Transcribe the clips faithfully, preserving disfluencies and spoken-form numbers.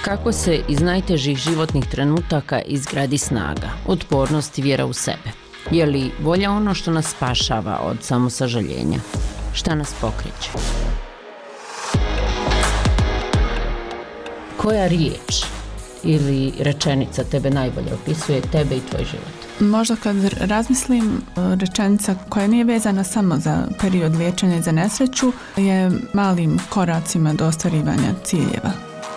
Kako se iz najtežih životnih trenutaka izgradi snaga, otpornost i vjera u sebe? Je li volja ono što nas spašava od samosažaljenja? Šta nas pokreće? Koja riječ ili rečenica tebe najbolje opisuje tebe i tvoj život? Možda kad razmislim, rečenica koja nije vezana samo za period liječenja i za nesreću je malim koracima do ostvarivanja ciljeva.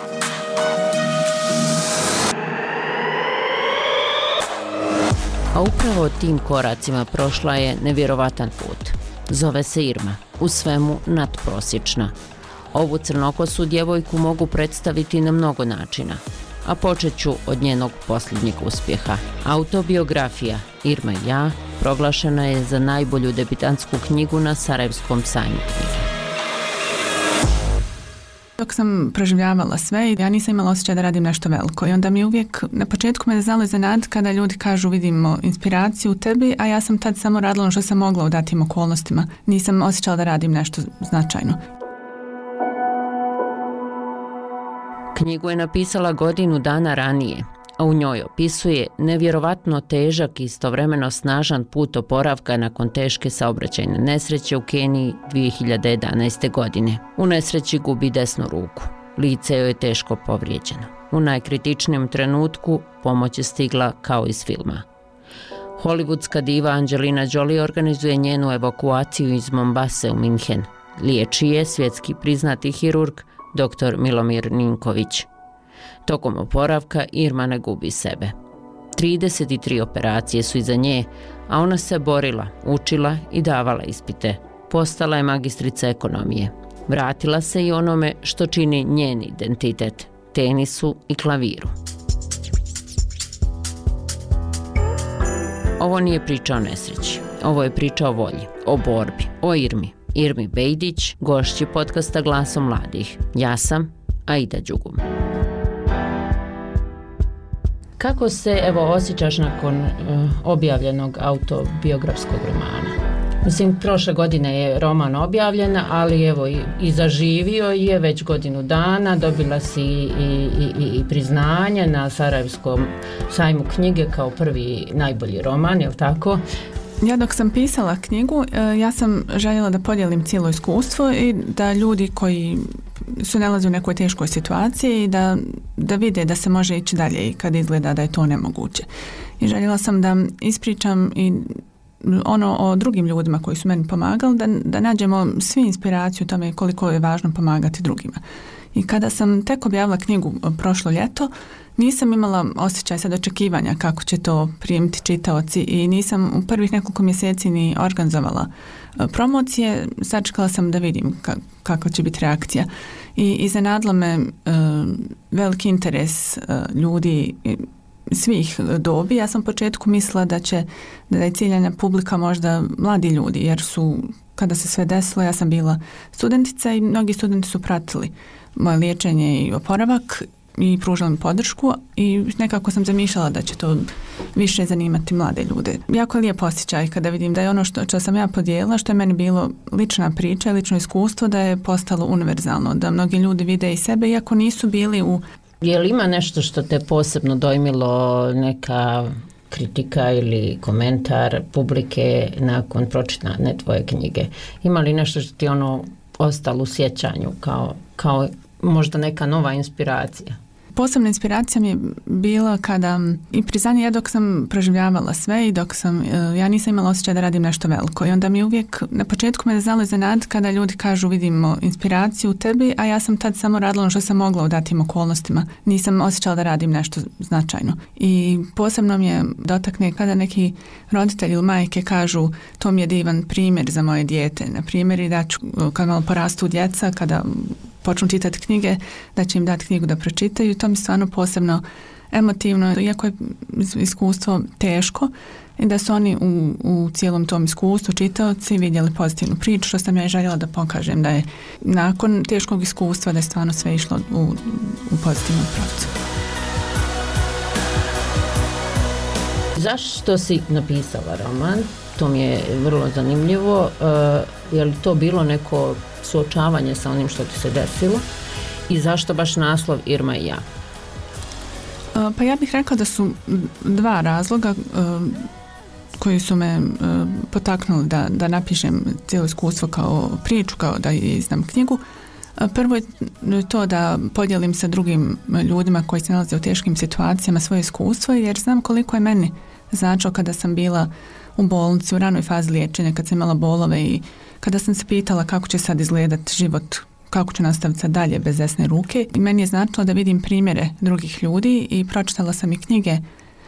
A upravo tim koracima prošla je nevjerovatan put. Zove se Irma, u svemu nadprosječna. Ovu crnokosu djevojku mogu predstaviti na mnogo načina, a počet ću od njenog posljednjeg uspjeha. Autobiografija Irma i ja proglašena je za najbolju debitantsku knjigu na Sarajevskom sajmu knjige. Dok sam proživljavala sve, ja nisam imala osjećaj da radim nešto veliko i onda mi uvijek, na početku me znalo iznenaditi kada ljudi kažu vidimo inspiraciju u tebi, a ja sam tad samo radila ono što sam mogla u datim okolnostima. Nisam osjećala da radim nešto značajno. Knjigu je napisala godinu dana ranije, a u njoj opisuje nevjerovatno težak i istovremeno snažan put oporavka nakon teške saobraćajne nesreće u Keniji dvije hiljade jedanaeste. godine. U nesreći gubi desnu ruku. Lice joj je teško povrijeđeno. U najkritičnijem trenutku pomoć je stigla kao iz filma. Hollywoodska diva Angelina Jolie organizuje njenu evakuaciju iz Mombase u Minhen. Liječi je svjetski priznati hirurg doktor Milomir Ninković. Tokom oporavka Irma ne gubi sebe. trideset tri operacije su iza nje, a ona se borila, učila i davala ispite. Postala je magistrica ekonomije. Vratila se i onome što čini njen identitet, tenisu i klaviru. Ovo nije priča o nesreći. Ovo je priča o volji, o borbi, o Irmi. Irmi Bejdić, gošći podcasta Glasom mladih. Ja sam Aida Đugum. Kako se evo osjećaš nakon uh, objavljenog autobiografskog romana? Mislim, prošle godine je roman objavljen, ali evo i, i zaživio je već godinu dana, dobila si i, i, i priznanje na Sarajevskom sajmu knjige kao prvi najbolji roman, je li tako? Ja dok sam pisala knjigu, ja sam željela da podijelim cijelo iskustvo i da ljudi koji su nalaze u nekoj teškoj situaciji i da, da vide da se može ići dalje i kad izgleda da je to nemoguće. I željela sam da ispričam i ono o drugim ljudima koji su meni pomagali, da, da nađemo svi inspiraciju o tome koliko je važno pomagati drugima. I kada sam tek objavila knjigu prošlo ljeto, nisam imala osjećaj sad očekivanja kako će to primiti čitaoci i nisam u prvih nekoliko mjeseci ni organizovala promocije. Sačekala sam da vidim ka- kako će biti reakcija. I iznenadilo me e, veliki interes e, ljudi svih dobi. Ja sam u početku mislila da će da je ciljana publika možda mladi ljudi, jer su, kada se sve desilo, ja sam bila studentica i mnogi studenti su pratili moje liječenje i oporavak i pružala mi podršku i nekako sam zamišljala da će to više zanimati mlade ljude. Jako je lijep osjećaj kada vidim da je ono što, što sam ja podijelila, što je meni bilo lična priča, lično iskustvo, da je postalo univerzalno, da mnogi ljudi vide i sebe iako nisu bili u... Je li ima nešto što te posebno dojmilo, neka kritika ili komentar publike nakon pročitane tvoje knjige? Ima li nešto što ti ono ostalo u sjećanju kao, kao možda neka nova inspiracija? Posebna inspiracija mi je bila kada i priznanje, ja dok sam proživljavala sve i dok sam, ja nisam imala osjećaj da radim nešto veliko i onda mi uvijek, na početku me znalo iznenaditi kada ljudi kažu vidimo inspiraciju u tebi, a ja sam tad samo radila ono što sam mogla u datim okolnostima. Nisam osjećala da radim nešto značajno. I posebno mi je dotakne kada neki roditelji ili majke kažu to mi je divan primjer za moje dijete. Na primjer i da ću, kad malo porastu djeca, kada počnu čitati knjige, da će im dati knjigu da pročitaju. To mi stvarno posebno emotivno, iako je iskustvo teško, i da su oni u, u cijelom tom iskustvu čitaoci vidjeli pozitivnu priču, što sam ja i željela da pokažem da je nakon teškog iskustva da je stvarno sve išlo u, u pozitivnom pravcu. Zašto si napisala roman? To mi je vrlo zanimljivo. Uh, je li to bilo neko suočavanje sa onim što ti se desilo? I zašto baš naslov Irma i ja? Pa ja bih rekla da su dva razloga koji su me potaknuli da, da napišem cijelo iskustvo kao priču, kao da izdam knjigu. Prvo je to da podijelim sa drugim ljudima koji se nalaze u teškim situacijama svoje iskustvo, jer znam koliko je meni značilo kada sam bila u bolnici, u ranoj fazi liječenja, kad sam imala bolove i kada sam se pitala kako će sad izgledati život, kako ću nastaviti sad dalje bez desne ruke. I meni je značilo da vidim primjere drugih ljudi i pročitala sam i knjige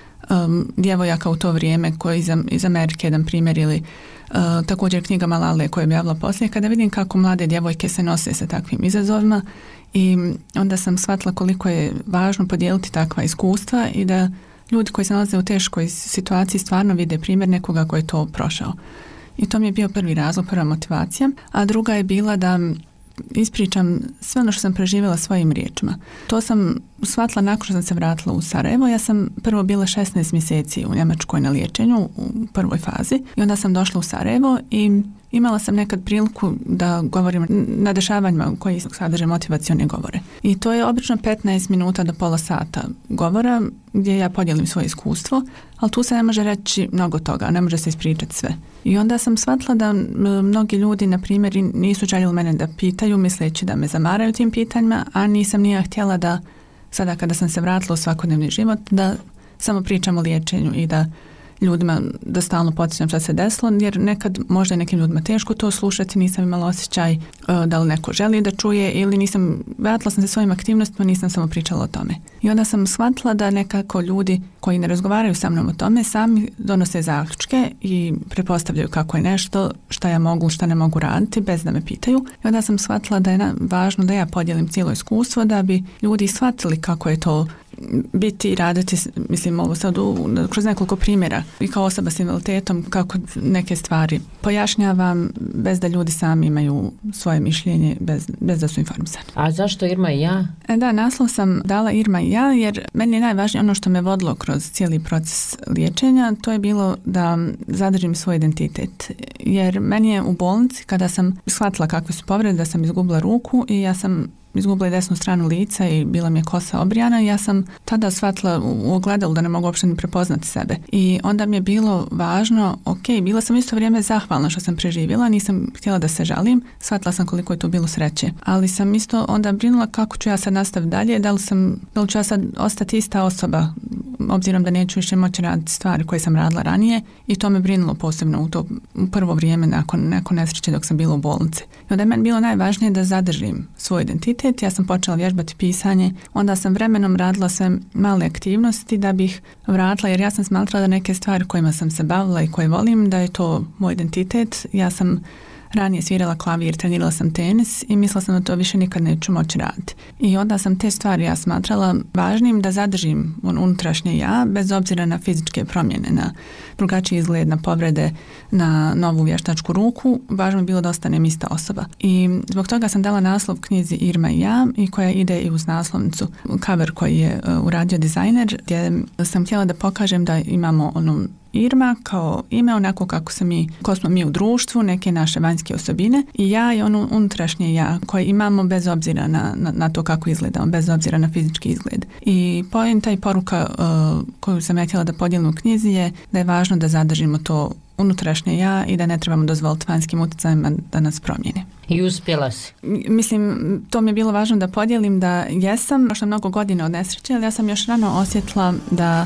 um, djevojaka u to vrijeme koji iz, iz Amerike, jedan primjer, ili uh, također knjiga Malale koja je objavila poslije, kada vidim kako mlade djevojke se nose sa takvim izazovima, i onda sam shvatila koliko je važno podijeliti takva iskustva i da ljudi koji se nalaze u teškoj situaciji stvarno vide primjer nekoga koji je to prošao. I to mi je bio prvi razlog, prva motivacija. A druga je bila da ispričam sve ono što sam preživjela svojim riječima. To sam shvatila nakon što sam se vratila u Sarajevo. Ja sam prvo bila šesnaest mjeseci u Njemačkoj na liječenju u prvoj fazi i onda sam došla u Sarajevo i imala sam nekad priliku da govorim na dešavanjima koji sadrže motivacione govore. I to je obično petnaest minuta do pola sata govora gdje ja podijelim svoje iskustvo, ali tu se ne može reći mnogo toga, ne može se ispričati sve. I onda sam shvatila da mnogi ljudi, na primjer, nisu željeli mene da pitaju, misleći da me zamaraju tim pitanjima, a nisam nije htjela da sada kada sam se vratila u svakodnevni život, da samo pričam o liječenju i da ljudima da stalno podsjećam šta se desilo, jer nekad možda je nekim ljudima teško to slušati, nisam imala osjećaj uh, da li neko želi da čuje ili nisam, vratila sam se svojim aktivnostima, nisam samo pričala o tome. I onda sam shvatila da nekako ljudi koji ne razgovaraju sa mnom o tome sami donose zaključke i pretpostavljaju kako je nešto, šta ja mogu, šta ne mogu raditi bez da me pitaju. I onda sam shvatila da je na, važno da ja podijelim cijelo iskustvo da bi ljudi shvatili kako je to biti i raditi, mislim ovo sad u, kroz nekoliko primjera i kao osoba s invaliditetom, kako neke stvari pojašnjavam bez da ljudi sami imaju svoje mišljenje, bez, bez da su informisani. A zašto Irma i ja? E da, naslov sam dala Irma i ja jer meni je najvažnije ono što me vodilo kroz cijeli proces liječenja, to je bilo da zadržim svoj identitet. Jer meni je u bolnici, kada sam shvatila kakve su povrede, da sam izgubila ruku i ja sam izgubila desnu stranu lica i bila mi je kosa obrijana, ja sam tada shvatila u ogledalu da ne mogu uopšte ni prepoznati sebe. I onda mi je bilo važno, ok, bila sam isto vrijeme zahvalna što sam preživjela, nisam htjela da se žalim, shvatila sam koliko je to bilo sreće. Ali sam isto onda brinula kako ću ja sad nastaviti dalje, da li, sam, da li ću ja sad ostati ista osoba, obzirom da neću više moći raditi stvari koje sam radila ranije, i to me brinulo posebno u to u prvo vrijeme nakon, nakon nesreće dok sam bila u bolnici. I onda je meni bilo najvažnije da zadržim svoj identitet. Ja sam počela vježbati pisanje, onda sam vremenom radila sve male aktivnosti da bih vratila, jer ja sam smatrala da neke stvari kojima sam se bavila i koje volim, da je to moj identitet. Ja sam ranije svirala klavir, trenirala sam tenis i mislila sam da to više nikad neću moći raditi. I onda sam te stvari ja smatrala važnim da zadržim unutrašnje ja, bez obzira na fizičke promjene, na drugačiji izgled, na povrede, na novu vještačku ruku. Važno je bilo da ostanem ista osoba. I zbog toga sam dala naslov knjizi Irma i ja, i koja ide i uz naslovnicu cover koji je uh, uradio dizajner, gdje sam htjela da pokažem da imamo onu Irma kao ime, onako kako se mi, ko smo mi u društvu, neke naše vanjske osobine, i ja i ono unutrašnje ja koje imamo bez obzira na, na, na to kako izgledamo, bez obzira na fizički izgled. I poenta i poruka uh, koju sam ja htjela da podijelim u knjizi je da je važno da zadržimo to unutrašnje ja i da ne trebamo dozvoliti vanjskim utjecajima da nas promijene. I uspjela si. Mislim, to mi je bilo važno da podijelim da jesam, prošlo mnogo godina od nesreće, ali ja sam još rano osjetila da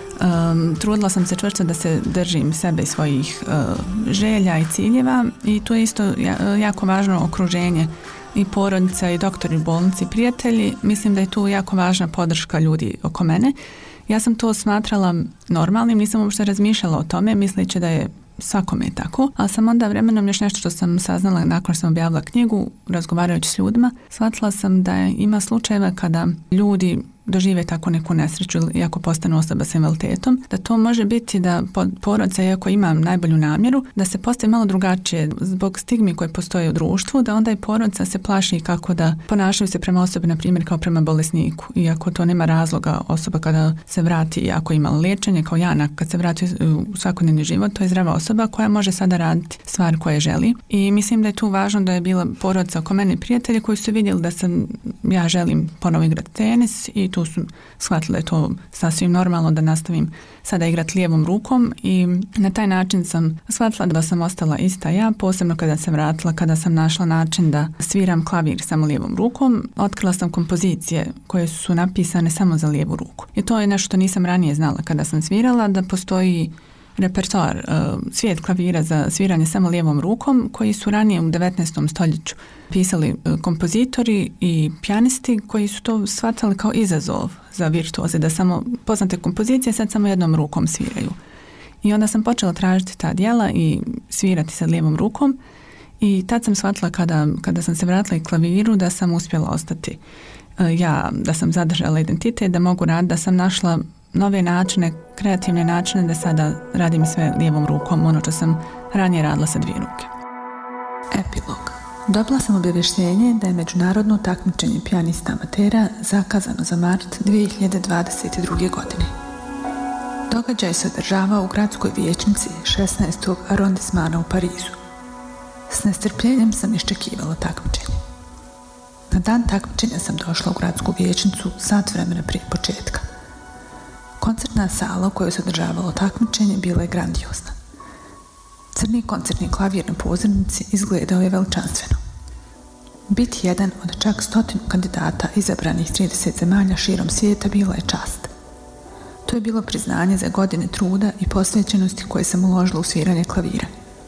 Um, trudila sam se čvrsto da se držim sebe i svojih uh, želja i ciljeva, i tu je isto jako važno okruženje i porodica i doktori u bolnici, prijatelji. Mislim da je tu jako važna podrška ljudi oko mene. Ja sam to smatrala normalnim, nisam uopšte razmišljala o tome, misleći da je svakome je tako, ali sam onda vremenom još nešto što sam saznala nakon što sam objavila knjigu, razgovarajući s ljudima, shvatila sam da ima slučajeva kada ljudi dožive tako neku nesreću ili ako postanu osoba s invaliditetom, da to može biti da porodica, iako ima najbolju namjeru, da se postavi malo drugačije zbog stigmi koje postoje u društvu, da onda i porodica se plaši kako da ponašaju se prema osobi, na primjer kao prema bolesniku, iako to nema razloga. Osoba kada se vrati, ako ima liječenje kao ja, kad se vrati u svakodnevni život, to je zdrava osoba koja može sada raditi stvari koje želi. I mislim da je tu važno da je bila porodica oko mene i prijatelji koji su vidjeli da sam, ja želim ponovo igrati tenis, i tu su shvatili da je to sasvim normalno da nastavim sada igrati lijevom rukom i na taj način sam shvatila da sam ostala ista ja, posebno kada sam vratila, kada sam našla način da sviram klavir samo lijevom rukom. Otkrila sam kompozicije koje su napisane samo za lijevu ruku. I to je nešto što nisam ranije znala kada sam svirala, da postoji repertoar, svijet klavira za sviranje samo lijevom rukom koji su ranije u devetnaestom stoljeću pisali kompozitori i pijanisti koji su to shvatali kao izazov za virtuoze, da samo poznate kompozicije sad samo jednom rukom sviraju. I onda sam počela tražiti ta djela i svirati sa lijevom rukom i tad sam shvatila kada, kada sam se vratila i klaviru da sam uspjela ostati ja, da sam zadržala identitet, da mogu raditi, da sam našla nove načine, kreativne načine da sada radim sve lijevom rukom, ono što sam ranije radila sa dvije ruke. Epilog. Dobila sam obavještenje da je međunarodno takmičenje pijanista amatera zakazano za mart dvije hiljade dvadeset druge. godine. Događaj se održavao u gradskoj vijećnici šesnaestog arondismana u Parizu. S nestrpljenjem sam iščekivala takmičenje. Na dan takmičenja sam došla u gradsku vijećnicu sat vremena prije početka. Koncertna sala u kojoj se održavalo takmičenje bila je grandiozna. Crni koncertni klavir na pozornici izgledao je veličanstveno. Biti jedan od čak stotinu kandidata izabranih trideset zemalja širom svijeta bila je čast. To je bilo priznanje za godine truda i posvećenosti koje sam uložila u sviranje klavira.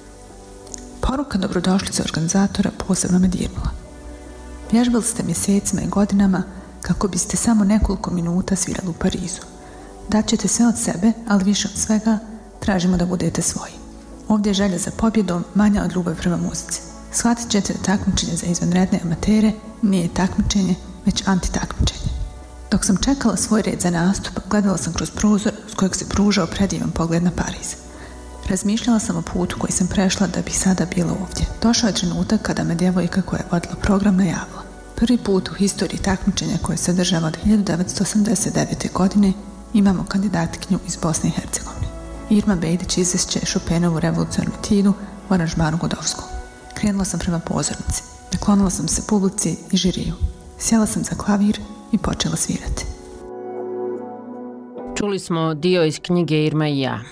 Poruka dobrodošlice organizatora posebno me dirnula. Vježbali ste mjesecima i godinama kako biste samo nekoliko minuta svirali u Parizu. Daćete sve od sebe, ali više od svega tražimo da budete svoji. Ovdje je želja za pobjedom manja od ljubavi prema muzici. Shvatit ćete da takmičenje za izvanredne amatere nije takmičenje, već antitakmičenje. Dok sam čekala svoj red za nastup, gledala sam kroz prozor s kojeg se pružao predivan pogled na Pariz. Razmišljala sam o putu koji sam prešla da bih sada bila ovdje. Došao je trenutak kada me djevojka koja je vodila program najavila. Prvi put u historiji takmičenja koje se održava od hiljadu devetsto osamdeset devete. godine imamo kandidatkinju iz Bosne i Hercegovine. Irma Bejdić izvešće Chopinovu revolucionarnu etudu u aranžmanu Godovskog. Krenula sam prema pozornici. Naklonila sam se publici i žiriju. Sjela sam za klavir i počela svirati. Čuli smo dio iz knjige Irma i ja.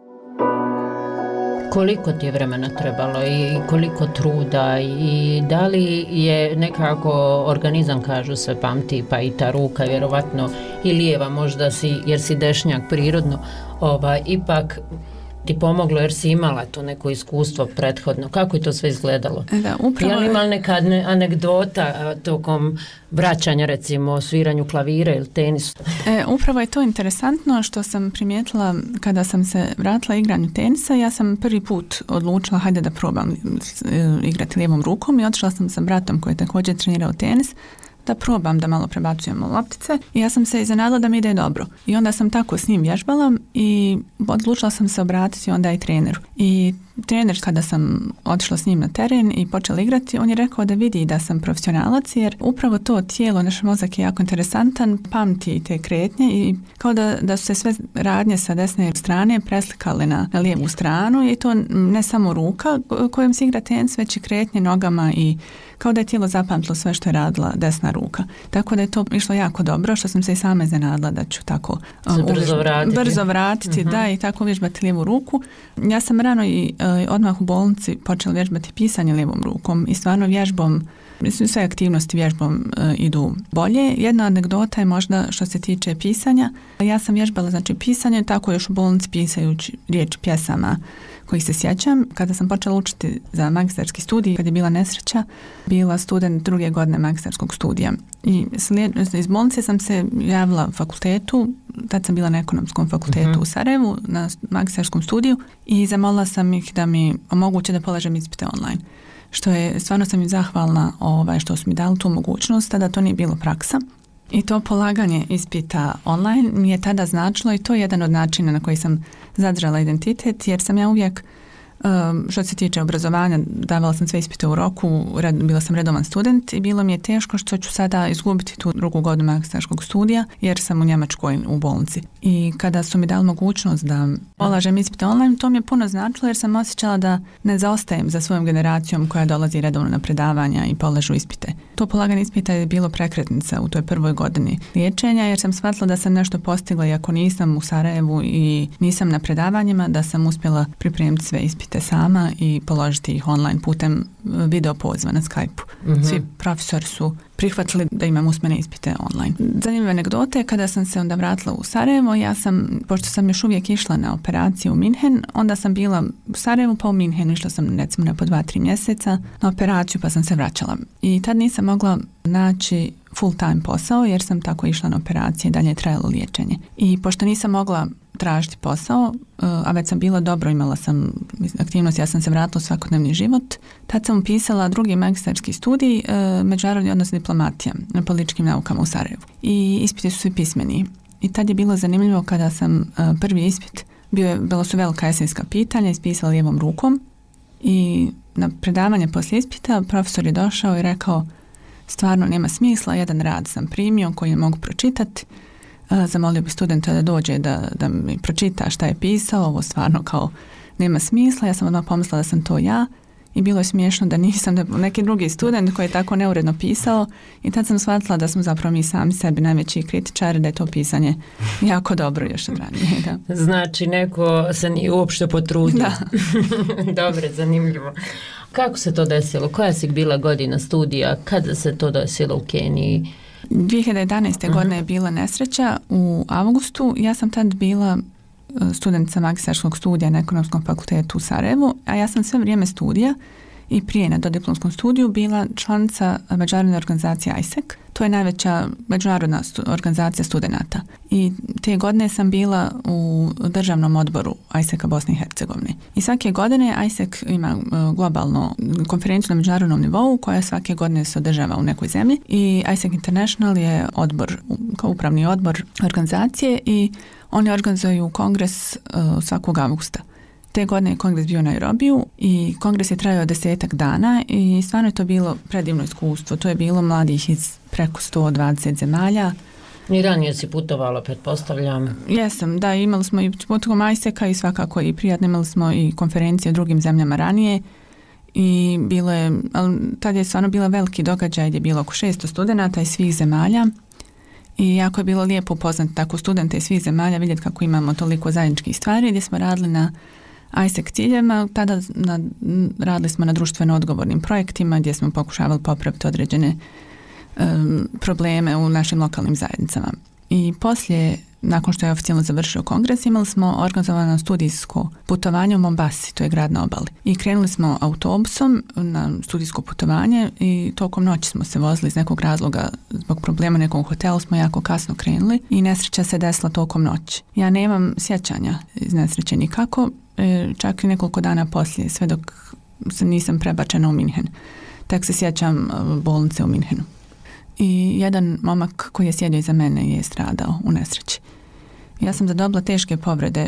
Koliko ti je vremena trebalo i koliko truda i da li je nekako organizam, kažu se, pamti, pa i ta ruka vjerovatno i lijeva možda si, jer si dešnjak prirodno, ovaj, ipak ti pomoglo jer si imala to neko iskustvo prethodno. Kako je to sve izgledalo? Da, upravo... Je li imala neka anegdota tokom vraćanja, recimo, sviranju klavira ili tenisu? E, upravo je to interesantno što sam primijetila kada sam se vratila igranju tenisa. Ja sam prvi put odlučila hajde da probam igrati lijevom rukom i otišla sam sa bratom koji je također trenirao tenis da probam da malo prebacujemo loptice i ja sam se iznenadila da mi ide dobro. I onda sam tako s njim vježbala i odlučila sam se obratiti onda i treneru. I trener, kada sam otišla s njim na teren i počela igrati, on je rekao da vidi da sam profesionalac jer upravo to tijelo, naš mozak je jako interesantan, pamti te kretnje i kao da, da su se sve radnje sa desne strane preslikale na, na lijevu stranu i to ne samo ruka kojom se igra tenis, već i kretnje nogama i kao da je tijelo zapamtilo sve što je radila desna ruka. Tako da je to išlo jako dobro, što sam se i sama iznenadila da ću tako um, brzo vratiti, brzo vratiti uh-huh. da, i tako vježbati lijevu ruku. Ja sam rano i uh, odmah u bolnici počela vježbati pisanje lijevom rukom i stvarno vježbom, mislim, sve aktivnosti vježbom uh, idu bolje. Jedna anegdota je možda što se tiče pisanja. Ja sam vježbala znači pisanje, tako još u bolnici pisajući riječ pjesama kojih se sjećam. Kada sam počela učiti za magistarski studij, kad je bila nesreća, bila student druge godine magistarskog studija. I slijed, iz bolnice sam se javila fakultetu, tad sam bila na ekonomskom fakultetu uh-huh. u Sarajevu, na magistarskom studiju i zamolila sam ih da mi omoguće da polažem ispite online. Što je, stvarno sam im zahvalna ovaj, što su mi dali tu mogućnost, tada to nije bilo praksa. I to polaganje ispita online mi je tada značilo i to je jedan od načina na koji sam zadržala identitet, jer sam ja uvijek, što se tiče obrazovanja, davala sam sve ispite u roku, bila sam redovan student i bilo mi je teško što ću sada izgubiti tu drugu godinu magistarskog studija, jer sam u Njemačkoj u bolnici. I kada su mi dali mogućnost da polažem ispite online, to mi je puno značilo jer sam osjećala da ne zaostajem za svojom generacijom koja dolazi redovno na predavanja i polažu ispite. to polaganje ispita je bilo prekretnica u toj prvoj godini liječenja, jer sam shvatila da sam nešto postigla, iako nisam u Sarajevu i nisam na predavanjima, da sam uspjela pripremiti sve ispite sama i položiti ih online putem video poziva na Skype-u. Mm-hmm. Svi profesori su prihvatili da imam usmene ispite online. Zanimljive anegdote, kada sam se onda vratila u Sarajevo, ja sam, pošto sam još uvijek išla na operaciju u Minhen, onda sam bila u Sarajevu pa u Minhenu, išla sam recimo na po dva, tri mjeseca na operaciju pa sam se vraćala. I tad nisam mogla naći full time posao jer sam tako išla na operacije i dalje je trajalo liječenje. I pošto nisam mogla tražiti posao, a već sam bila dobro, imala sam aktivnost, ja sam se vratila u svakodnevni život. Tad sam upisala drugi magistarski studij, međunarodni odnos diplomatija na političkim naukama u Sarajevu. I ispiti su svi pismeni. I tad je bilo zanimljivo kada sam prvi ispit, bio je, bilo su velika esejska pitanja, ispisala lijevom rukom i na predavanje poslije ispita profesor je došao i rekao stvarno nema smisla, jedan rad sam primio koji ne mogu pročitati. Zamolio bi studenta da dođe da, da mi pročita šta je pisao, ovo stvarno kao nema smisla, ja sam odmah pomislila da sam to ja i bilo je smiješno da nisam, da neki drugi student koji je tako neuredno pisao i tad sam shvatila da smo zapravo mi sami sebi najveći kritičari, da je to pisanje jako dobro još od ranije. Da. Znači neko se nije uopšte potrudio. Da. Dobro, zanimljivo. Kako se to desilo? Koja si bila godina studija? Kada se to desilo u Keniji? dvije hiljade jedanaeste. Uh-huh. godine je bila nesreća u avgustu. Ja sam tad bila studentica magistarskog studija na Ekonomskom fakultetu u Sarajevu, a ja sam sve vrijeme studija i prije na dodiplomskom studiju bila članica međunarodne organizacije I S E C. To je najveća međunarodna stu, organizacija studenata. I te godine sam bila u državnom odboru I S E C-a Bosne i Hercegovine. I svake godine I S E C ima globalno konferenciju na međunarodnom nivou koja svake godine se održava u nekoj zemlji i I S E C International je odbor, kao upravni odbor organizacije i oni organizuju kongres uh, svakog avgusta. Te godine je kongres bio u Nairobiju i kongres je trajao desetak dana i stvarno je to bilo predivno iskustvo. To je bilo mladih iz preko sto dvadeset zemalja. I ranije si putovala, pretpostavljam. Jesam, da, imali smo i putovom I S E C-a i svakako i prijatno, imali smo i konferencije u drugim zemljama ranije i bilo je, ali tad je stvarno bila veliki događaj gdje je bilo oko šesto studenata iz svih zemalja. I jako je bilo lijepo upoznati tako studente iz svih zemalja, vidjeti kako imamo toliko zajedničkih stvari, gdje smo radili na I S E C ciljevima, tada na, radili smo na društveno odgovornim projektima gdje smo pokušavali popraviti određene um, probleme u našim lokalnim zajednicama. I poslije, nakon što je oficijalno završio kongres, imali smo organizovano studijsko putovanje u Mombasi, to je grad na obali. I krenuli smo autobusom na studijsko putovanje i tokom noći smo se vozili iz nekog razloga, zbog problema nekog hotela smo jako kasno krenuli i nesreća se desila tokom noći. Ja nemam sjećanja iz nesreće nikako, čak i nekoliko dana poslije, sve dok se nisam prebačena u Minhen. Tek se sjećam bolnice u Minhenu. I jedan momak koji je sjedio iza mene je stradao u nesreći. Ja sam zadobila teške povrede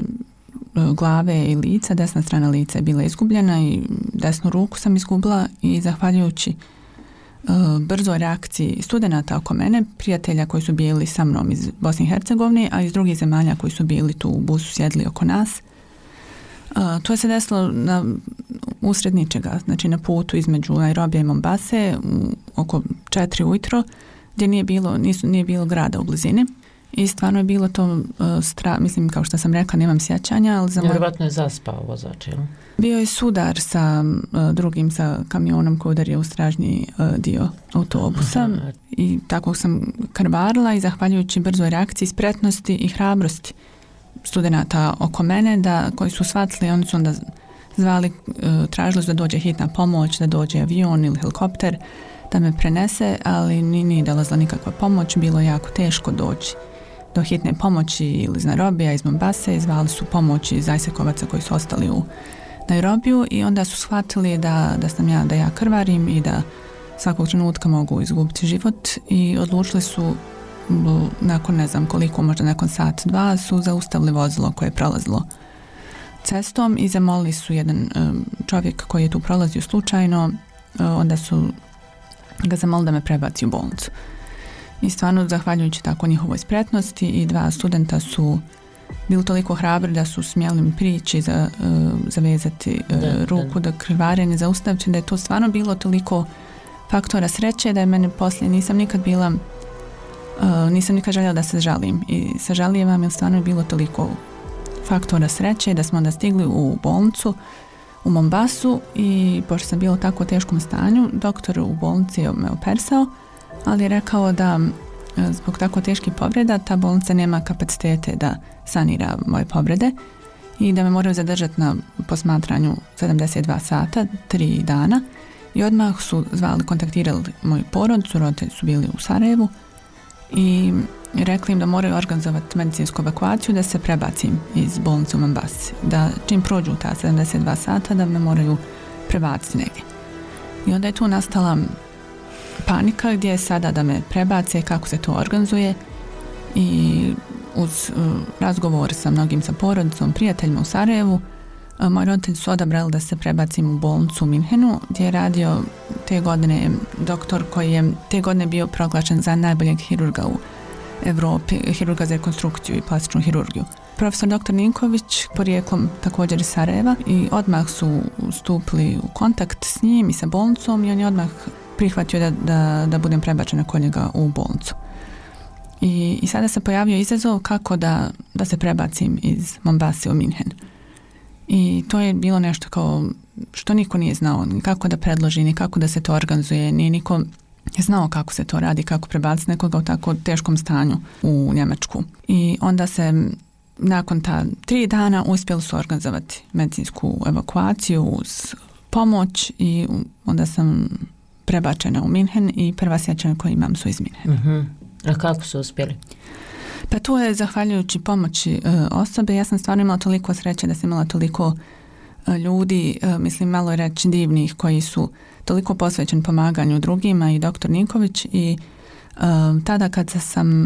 glave i lica, desna strana lica je bila izgubljena i desnu ruku sam izgubila i zahvaljujući uh, brzoj reakciji studenata oko mene, prijatelja koji su bili sa mnom iz Bosne i Hercegovine, a iz drugih zemalja koji su bili tu u busu sjedli oko nas. Uh, to je se desilo na usred ničega, znači na putu između Nairobija i Mombase u, oko četiri ujutro, gdje nije bilo, nisu, nije bilo grada u blizini. I stvarno je bilo to uh, stra, mislim, kao što sam rekla, nemam sjećanja, ali za moj... Vjerovatno je zaspao vozač, jel? Bio je sudar sa uh, drugim, sa kamionom koji udario u stražnji uh, dio autobusa. Aha. I tako sam krvarila i zahvaljujući brzoj reakciji, spretnosti i hrabrosti studenata oko mene, da, koji su shvatili, oni su onda zvali, uh, tražili da dođe hitna pomoć, da dođe avion ili helikopter, da me prenese, ali nije, nije dolazila nikakva pomoć, bilo je jako teško doći do hitne pomoći ili iz Nairobija, iz Mombase, zvali su pomoć iz I S E C-ovaca koji su ostali u Nairobiju i onda su shvatili da, da sam ja, da ja krvarim i da svakog trenutka mogu izgubiti život i odlučili su nakon ne znam koliko, možda nakon sat, dva, su zaustavili vozilo koje je prolazilo cestom i zamolili su jedan um, čovjek koji je tu prolazio slučajno, uh, onda su ga zamolili da me prebaci u bolnicu. I stvarno, zahvaljujući tako njihovoj spretnosti, i dva studenta su bili toliko hrabri da su smjeli mi prići za, uh, zavezati uh, da, ruku, da, da krvarenje zaustaviti, da je to stvarno bilo toliko faktora sreće da je meni poslije, nisam nikad bila, uh, nisam nikad željela da se žalim i sažalijevam jer stvarno je bilo toliko faktora sreće da smo onda stigli u bolnicu u Mombasu i pošto sam bila u tako teškom stanju, doktor u bolnici je me operisao, ali je rekao da zbog tako teških povreda ta bolnica nema kapacitete da sanira moje povrede i da me moraju zadržati na posmatranju sedamdeset dva sata, tri dana i odmah su zvali, kontaktirali moju porodicu, roditelji su bili u Sarajevu i rekli im da moraju organizovati medicinsku evakuaciju da se prebacim iz bolnice u Mombasi, da čim prođu ta sedamdeset dva sata da me moraju prebaciti negdje. I onda je tu nastala panika gdje je sada da me prebace, kako se to organizuje i uz uh, razgovor sa mnogim sa porodicom, prijateljima u Sarajevu, uh, moji roditelji su odabrali da se prebacim u bolnicu u Minhenu gdje je radio te godine doktor koji je te godine bio proglašen za najboljeg hirurga u Evropi, hirurga za rekonstrukciju i plastičnu hirurgiju. Profesor doktor Ninković, porijeklom također iz Sarajeva, i odmah su stupili u kontakt s njim i sa bolnicom i on je odmah prihvatio da, da, da budem prebačena kod njega u bolnicu. I, i sada se pojavio izazov kako da, da se prebacim iz Mombase u Minhen. I to je bilo nešto kao što niko nije znao, ni kako da predloži, ni kako da se to organizuje, nije niko znao kako se to radi, kako prebaciti nekoga u tako teškom stanju u Njemačku. I onda se nakon ta tri dana uspjeli su organizovati medicinsku evakuaciju uz pomoć i onda sam prebačena u Minhen i prva sjećanja koje imam su iz Minhena. Uh-huh. A kako su uspjeli? Pa tu je zahvaljujući pomoći e, osobe. Ja sam stvarno imala toliko sreće da sam imala toliko e, ljudi, e, mislim malo je reći divnih, koji su toliko posvećeni pomaganju drugima i doktor Ninković i e, tada kad sam,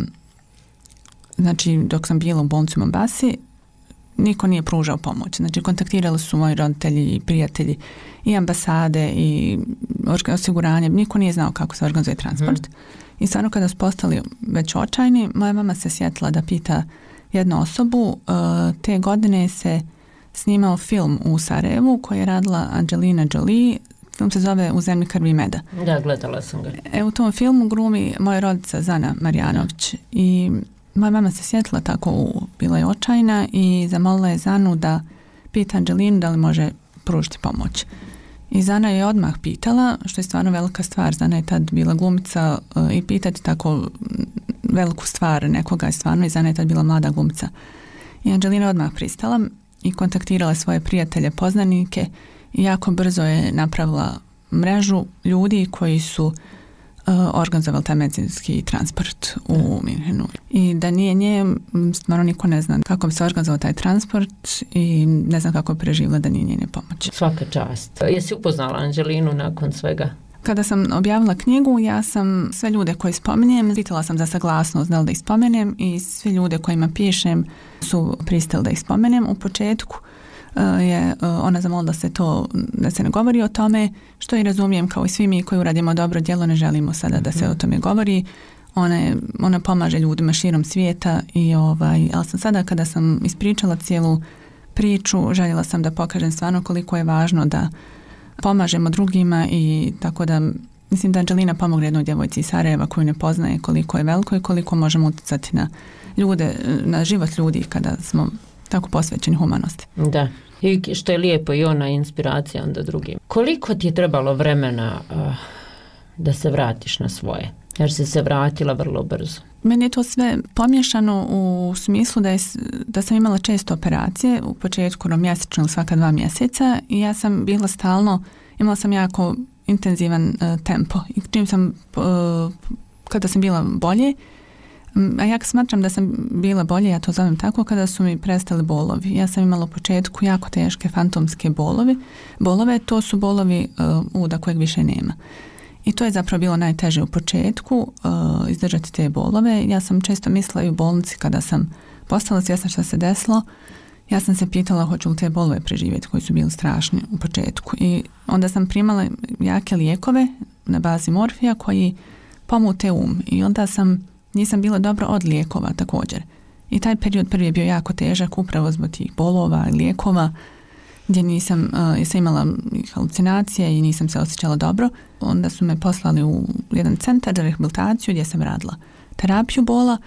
znači dok sam bila u bolnici u Mombasi, niko nije pružao pomoć. Znači kontaktirali su moji roditelji i prijatelji i ambasade i osiguranje. Niko nije znao kako se organizuje transport. Hmm. I stvarno kada su postali već očajni, moja mama se sjetila da pita jednu osobu. Te godine se snimao film u Sarajevu koji je radila Angelina Jolie. Film se zove U zemlji krvi i meda. Da, gledala sam ga. E, u tom filmu glumi moja rodica Zana Marjanović i moja mama se sjetila tako, u, bila je očajna i zamolila je Zanu da pita Angelinu da li može pružiti pomoć. I Zana je odmah pitala, što je stvarno velika stvar. Zana je tad bila glumica uh, i pitati tako veliku stvar nekoga je stvarno, i Zana je tad bila mlada glumica. I Angelina je odmah pristala i kontaktirala svoje prijatelje, poznanike i jako brzo je napravila mrežu ljudi koji su organizovali taj medicinski transport u Minhenu. I da nije nje, stvarno niko ne zna kako bi se organizovao taj transport i ne znam kako bi preživjela da nije njene pomoći. Svaka čast. Jesi upoznala Angelinu nakon svega? Kada sam objavila knjigu, ja sam sve ljude koji spominjem, pitala sam za saglasnost da li da ih spomenem i sve ljude kojima pišem su pristali da ih spomenem. U početku je ona zamolila da se to, da se ne govori o tome, što i razumijem, kao i svi mi koji uradimo dobro djelo, ne želimo sada da se o tome govori. Ona, je, ona pomaže ljudima širom svijeta i ovaj, ali sam sada kada sam ispričala cijelu priču, željela sam da pokažem stvarno koliko je važno da pomažemo drugima i tako da mislim da Angelina pomogne jednoj djevojci iz Sarajeva koju ne poznaje, koliko je veliko i koliko možemo utjecati na ljude, na život ljudi kada smo tako posvećeni humanosti. Da. I što je lijepo i ona inspiracija onda drugim. Koliko ti je trebalo vremena uh, da se vratiš na svoje? Jer si se vratila vrlo brzo. Meni je to sve pomiješano u smislu da, je, da sam imala često operacije, u početku mjesečno svaka dva mjeseca i ja sam bila stalno, imala sam jako intenzivan uh, tempo i čim sam, uh, kada sam bila bolje, a ja smatram da sam bila bolje, ja to zovem tako, kada su mi prestali bolovi. Ja sam imala u početku jako teške fantomske bolovi. Bolove, to su bolovi uh, uda kojeg više nema. I to je zapravo bilo najteže u početku, uh, izdržati te bolove. Ja sam često mislila i u bolnici kada sam postala svjesna što se desilo, ja sam se pitala hoću li te bolove preživjeti koji su bili strašni u početku. I onda sam primala jake lijekove na bazi morfija koji pomute um. I onda sam nisam bila dobro od lijekova također. I taj period prvi je bio jako težak upravo zbog tih bolova i lijekova gdje nisam, uh, jesam imala halucinacije i nisam se osjećala dobro. Onda su me poslali u jedan centar za rehabilitaciju gdje sam radila terapiju bola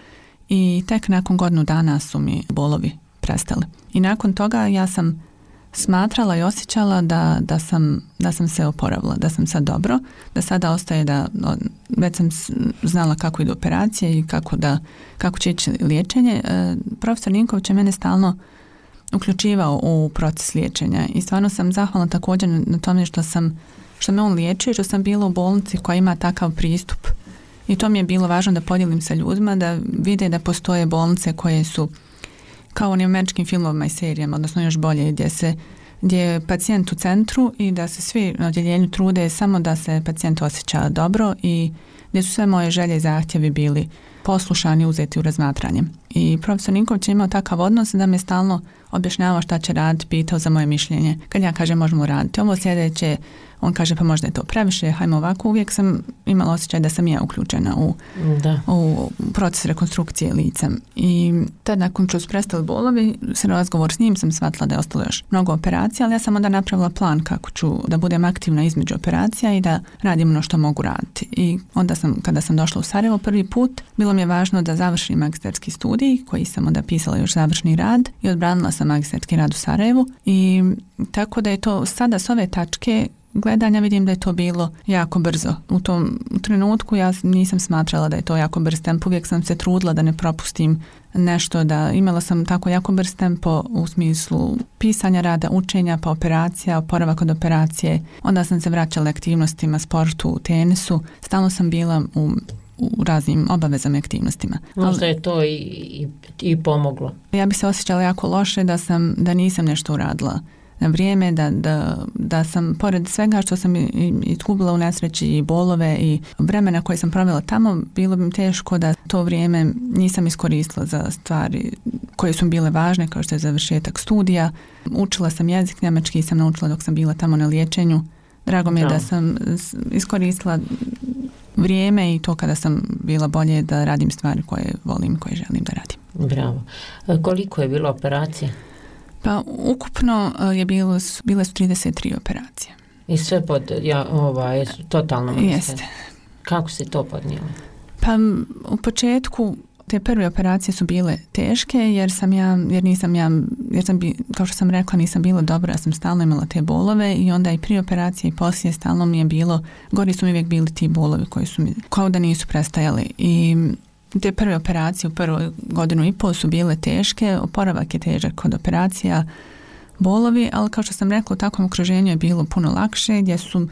i tek nakon godinu dana su mi bolovi prestali. I nakon toga ja sam smatrala i osjećala da, da, sam, da sam se oporavila, da sam sad dobro, da sada ostaje da, već sam znala kako idu operacije i kako, da, kako će ići liječenje. E, profesor Ninković je mene stalno uključivao u proces liječenja i stvarno sam zahvalna također na tome što sam, što me on liječio, što sam bila u bolnici koja ima takav pristup. I to mi je bilo važno da podijelim sa ljudima, da vide da postoje bolnice koje su kao u američkim filmovima i serijama, odnosno još bolje, gdje se gdje je pacijent u centru i da se svi na odjeljenju trude samo da se pacijent osjeća dobro i gdje su sve moje želje i zahtjevi bili poslušani, uzeti u razmatranje. I profesor Ninković je imao takav odnos da me stalno objašnjavao šta će raditi, pitao za moje mišljenje. Kad ja kažem možemo raditi ovo sljedeće, on kaže pa možda je to previše, hajmo ovako. Uvijek sam imala osjećaj da sam ja uključena u, da. u proces rekonstrukcije lica. I tad nakon što su prestali bolovi, s razgovor s njim sam shvatila da je ostalo još mnogo operacija, ali ja sam onda napravila plan kako ću da budem aktivna između operacija i da radim ono što mogu raditi. I onda sam, kada sam došla u Sarajevo prvi put, bilo mi je važno da završim magistarski studij, koji sam onda pisala još završni rad i odbranila sam magistarski rad u Sarajevu. I tako da je to sada s ove tačke gledanja vidim da je to bilo jako brzo. U tom trenutku ja nisam smatrala da je to jako brz tempo, uvijek sam se trudila da ne propustim nešto, da imala sam tako jako brz tempo u smislu pisanja rada, učenja, pa operacija, oporavak od operacije. Onda sam se vraćala aktivnostima, sportu, tenisu. Stalno sam bila u u raznim obavezama i aktivnostima. Možda je to i, i, i pomoglo. Ja bi se osjećala jako loše da sam, da nisam nešto uradila na vrijeme, da, da, da sam pored svega što sam izgubila u nesreći i bolove i vremena koje sam provela tamo, bilo bi mi teško da to vrijeme nisam iskoristila za stvari koje su bile važne, kao što je završetak studija. Učila sam jezik njemački i sam naučila dok sam bila tamo na liječenju. Drago mi je da, da sam iskoristila vrijeme i to kada sam bila bolje da radim stvari koje volim, koje želim da radim. Bravo. Koliko je bilo operacije? Pa ukupno je bilo, bile su trideset tri operacije. I sve pod, ja, ovaj, totalno mislim. Jeste. Kako si to podnijela? Pa u početku te prve operacije su bile teške jer sam ja, jer nisam ja, jer sam, bi, kao što sam rekla, nisam bila dobra, ja sam stalno imala te bolove i onda i prije operacije i poslije stalno mi je bilo, gori su mi uvijek bili ti bolovi koji su mi, kao da nisu prestajali. I te prve operacije u prvu godinu i pol su bile teške, oporavak je težak kod operacija, bolovi, ali kao što sam rekla, u takvom okruženju je bilo puno lakše, gdje su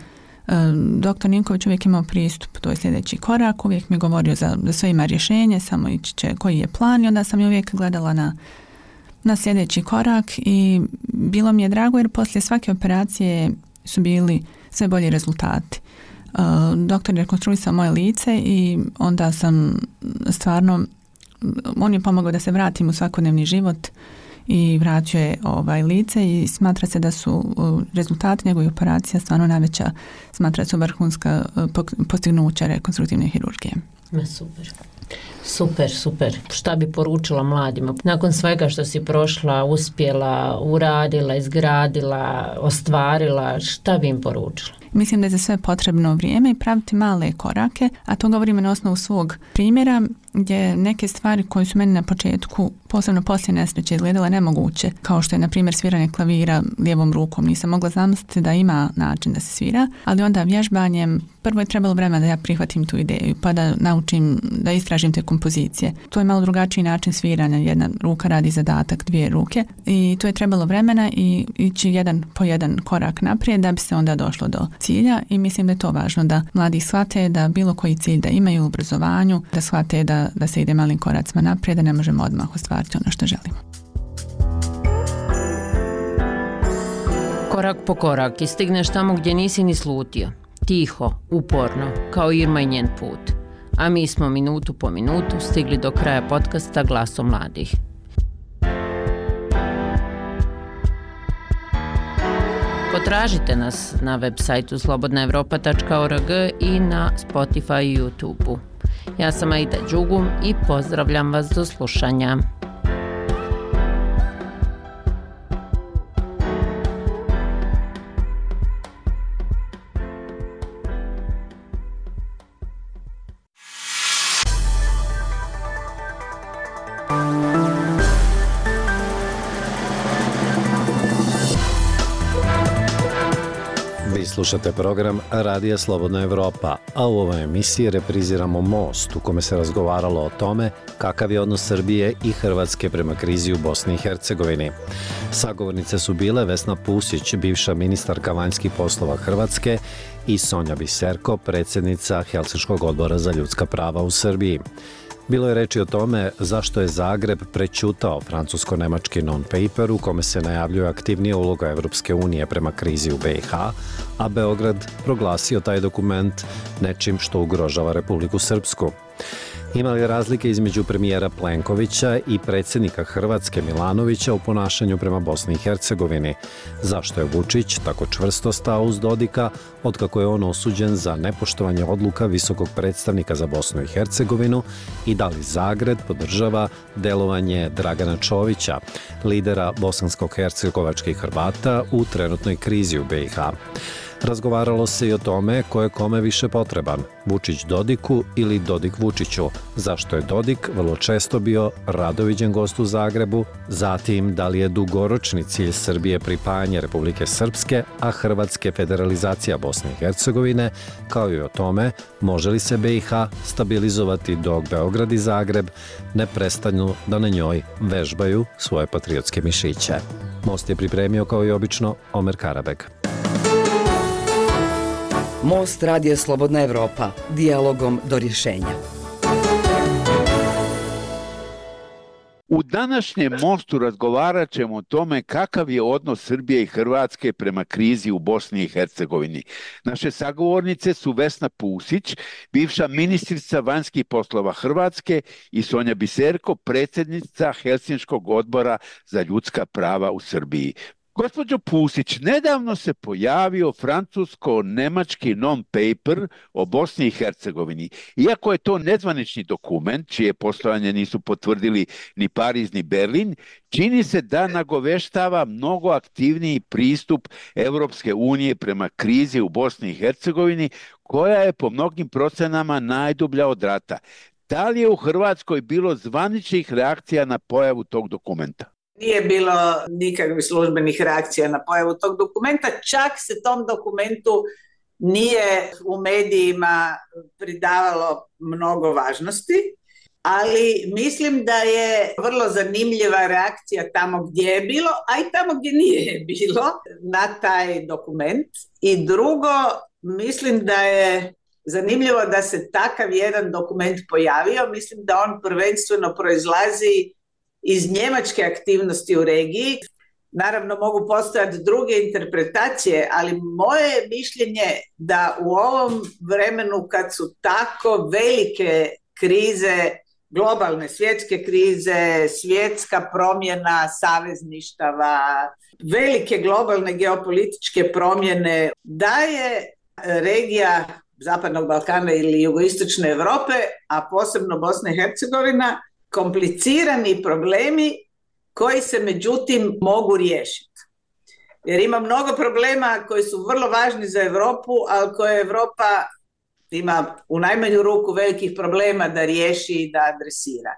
doktor Ninković uvijek imao pristup, to je sljedeći korak, uvijek mi je govorio za, za sve ima rješenje, samo ići će koji je plan i onda sam je uvijek gledala na, na sljedeći korak i bilo mi je drago jer poslije svake operacije su bili sve bolji rezultati. Uh, doktor je rekonstruisao moje lice i onda sam stvarno, on je pomogao da se vratim u svakodnevni život i vratio je ovaj lice i smatra se da su uh, rezultati njegove operacija stvarno najveća, smatra se vrhunska uh, postignuća rekonstruktivne hirurgije. Ma super. Super, super. Šta bi poručila mladima? Nakon svega što si prošla, uspjela, uradila, izgradila, ostvarila, šta bi im poručila? Mislim da je za sve potrebno vrijeme i praviti male korake, a to govorimo na osnovu svog primjera, gdje neke stvari koje su meni na početku, posebno poslije nesreće, izgledale nemoguće, kao što je na primjer sviranje klavira lijevom rukom. Nisam mogla zamisliti da ima način da se svira, ali onda vježbanjem prvo je trebalo vremena da ja prihvatim tu ideju, pa da naučim, da istražim te kompozicije. To je malo drugačiji način sviranja, jedna ruka radi zadatak, dvije ruke i to je trebalo vremena i ići jedan po jedan korak naprijed da bi se onda došlo do cilja i mislim da je to važno da mladi shvate da bilo koji cilj da imaju u obrazovanju, da shvate da, da se ide malim koracima naprijed, da ne možemo odmah ostvariti ono što želimo. Korak po korak i stigneš tamo gdje nisi ni slutio. Tiho, uporno, kao Irma i njen put. A mi smo minutu po minutu stigli do kraja podcasta Glasom mladih. Potražite nas na web sajtu slobodna europa tačka org i na Spotify i YouTube-u. Ja sam Aida Đugum i pozdravljam vas do slušanja. Vi slušate program Radija Slobodna Evropa, a u ovoj emisiji repriziramo Most, u kome se razgovaralo o tome kakav je odnos Srbije i Hrvatske prema krizi u Bosni i Hercegovini. Sagovornice su bile Vesna Pusić, bivša ministarka vanjskih poslova Hrvatske, i Sonja Biserko, predsjednica Helsinškog odbora za ljudska prava u Srbiji. Bilo je reči o tome zašto je Zagreb prećutao francusko-nemački non-paper u kome se najavljuje aktivnija uloga Evropske unije prema krizi u B i H, a Beograd proglasio taj dokument nečim što ugrožava Republiku Srpsku. Ima li razlike između premijera Plenkovića i predsjednika Hrvatske Milanovića u ponašanju prema Bosni i Hercegovini? Zašto je Vučić tako čvrsto stao uz Dodika, otkako je on osuđen za nepoštovanje odluka visokog predstavnika za Bosnu i Hercegovinu, i da li Zagreb podržava delovanje Dragana Čovića, lidera bosansko-hercegovačkih Hrvata u trenutnoj krizi u B i H? Razgovaralo se i o tome ko je kome više potreban, Vučić Dodiku ili Dodik Vučiću, zašto je Dodik vrlo često bio rado viđen gost u Zagrebu, zatim da li je dugoročni cilj Srbije pripajanje Republike Srpske, a Hrvatske federalizacija Bosne i Hercegovine, kao i o tome može li se B i H stabilizovati dok Beograd i Zagreb ne prestanu da na njoj vežbaju svoje patriotske mišiće. Most je pripremio kao i obično Omer Karabeg. Most Radija Slobodna Evropa, dijalogom do rješenja. U današnjem Mostu razgovarat ćemo o tome kakav je odnos Srbije i Hrvatske prema krizi u Bosni i Hercegovini. Naše sagovornice su Vesna Pusić, bivša ministrica vanjskih poslova Hrvatske, i Sonja Biserko, predsjednica Helsinškog odbora za ljudska prava u Srbiji. Gospođo Pusić, nedavno se pojavio francusko-nemački non-paper o Bosni i Hercegovini. Iako je to nezvanični dokument, čije postojanje nisu potvrdili ni Pariz ni Berlin, čini se da nagoveštava mnogo aktivniji pristup Evropske unije prema krizi u Bosni i Hercegovini, koja je po mnogim procenama najdublja od rata. Da li je u Hrvatskoj bilo zvaničnih reakcija na pojavu tog dokumenta? Nije bilo nikakvih službenih reakcija na pojavu tog dokumenta, čak se tom dokumentu nije u medijima pridavalo mnogo važnosti, ali mislim da je vrlo zanimljiva reakcija tamo gdje je bilo, a i tamo gdje nije bilo na taj dokument. I drugo, mislim da je zanimljivo da se takav jedan dokument pojavio. Mislim da on prvenstveno proizlazi iz njemačke aktivnosti u regiji. Naravno, mogu postojati druge interpretacije, ali moje mišljenje da u ovom vremenu kad su tako velike krize, globalne svjetske krize, svjetska promjena savezništava, velike globalne geopolitičke promjene, da je regija Zapadnog Balkana ili jugoistočne Europe, a posebno Bosna i Hercegovina, komplicirani problemi koji se međutim mogu riješiti. Jer ima mnogo problema koji su vrlo važni za Europu, ali koje Europa ima u najmanju ruku velikih problema da riješi i da adresira.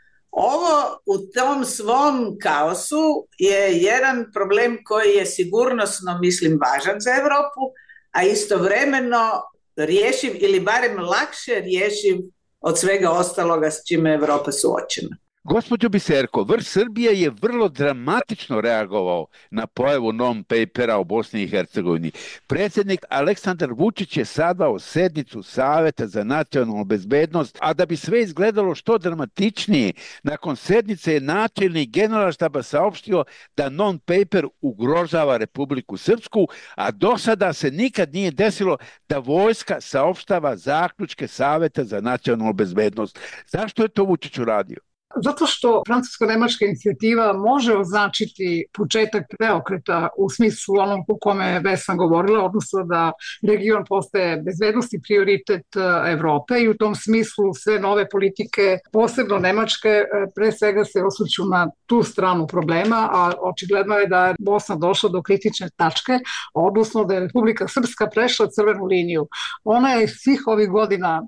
Ovo u tom svom kaosu je jedan problem koji je sigurnosno, mislim, važan za Europu, a istovremeno rješiv ili barem lakše rješiv od svega ostaloga s čime je Europa suočena. Gospođo Biserko, vrh Srbije je vrlo dramatično reagovao na pojavu non-papera o Bosni i Hercegovini. Predsjednik Aleksandar Vučić je sazvao sednicu Saveta za nacionalnu bezbednost, a da bi sve izgledalo što dramatičnije, nakon sednice je načelnik Generalštaba saopštio da non-paper ugrožava Republiku Srpsku, a do sada se nikad nije desilo da vojska saopštava zaključke Saveta za nacionalnu bezbednost. Zašto je to Vučić uradio? Zato što francusko-nemačka inicijativa može označiti početak preokreta u smislu onom u kome je Vesna govorila, odnosno da region postaje bezbednosni prioritet Evrope i u tom smislu sve nove politike, posebno nemačke, pre svega se osvrću na tu stranu problema, a očigledno je da je Bosna došla do kritične tačke, odnosno da je Republika Srpska prešla crvenu liniju. Ona je svih ovih godina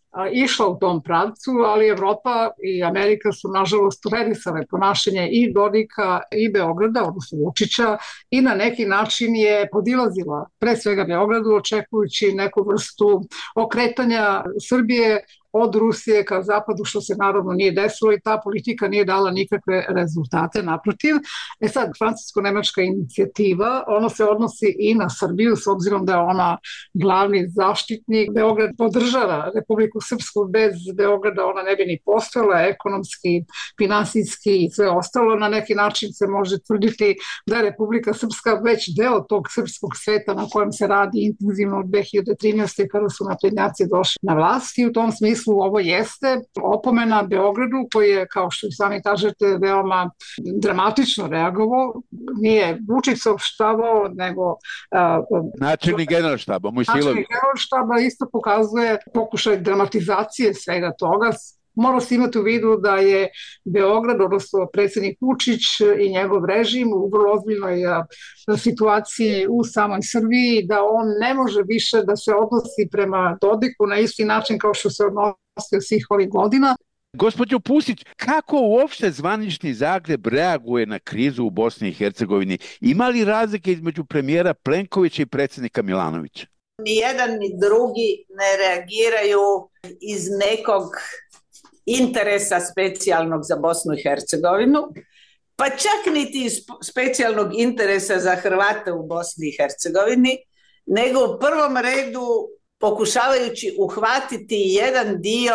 išla u tom pravcu, ali Evropa i Amerika su nažalost tolerisale ponašanje i Dodika i Beograda, odnosno Vučića, i na neki način je podilazila pre svega Beogradu, očekujući neku vrstu okretanja Srbije od Rusije ka zapadu, što se naravno nije desilo i ta politika nije dala nikakve rezultate, naprotiv. E sad, francusko-nemačka inicijativa, ona se odnosi i na Srbiju, s obzirom da je ona glavni zaštitnik. Beograd podržava Republiku Srpsku, bez Beograda ona ne bi ni postojala, ekonomski, finansijski i sve ostalo. Na neki način se može tvrditi da je Republika Srpska već deo tog srpskog sveta na kojem se radi intenzivno od dve hiljade trinaeste. kada su naprednjaci došli na vlast, i u tom smislu ovo jeste opomena Beogradu, koji je, kao što i sami kažete, veoma dramatično reagovao. Nije Vučić saopštavao, nego načelnik generalštaba, Mojsilović. Načelnik generalštaba isto pokazuje pokušaj dramatizacije svega toga. Mora se imati u vidu da je Beograd, odnosno predsjednik Vučić i njegov režim u vrlo ozbiljnoj situaciji u samoj Srbiji, da on ne može više da se odnosi prema Dodiku na isti način kao što se odnosio svih ovih godina. Gospođo Pusić, kako uopšte zvanični Zagreb reaguje na krizu u Bosni i Hercegovini? Ima li razlike između premijera Plenkovića i predsjednika Milanovića? Ni jedan ni drugi ne reagiraju iz nekog interesa specijalnog za Bosnu i Hercegovinu, pa čak niti iz specijalnog interesa za Hrvate u Bosni i Hercegovini, nego u prvom redu pokušavajući uhvatiti jedan dio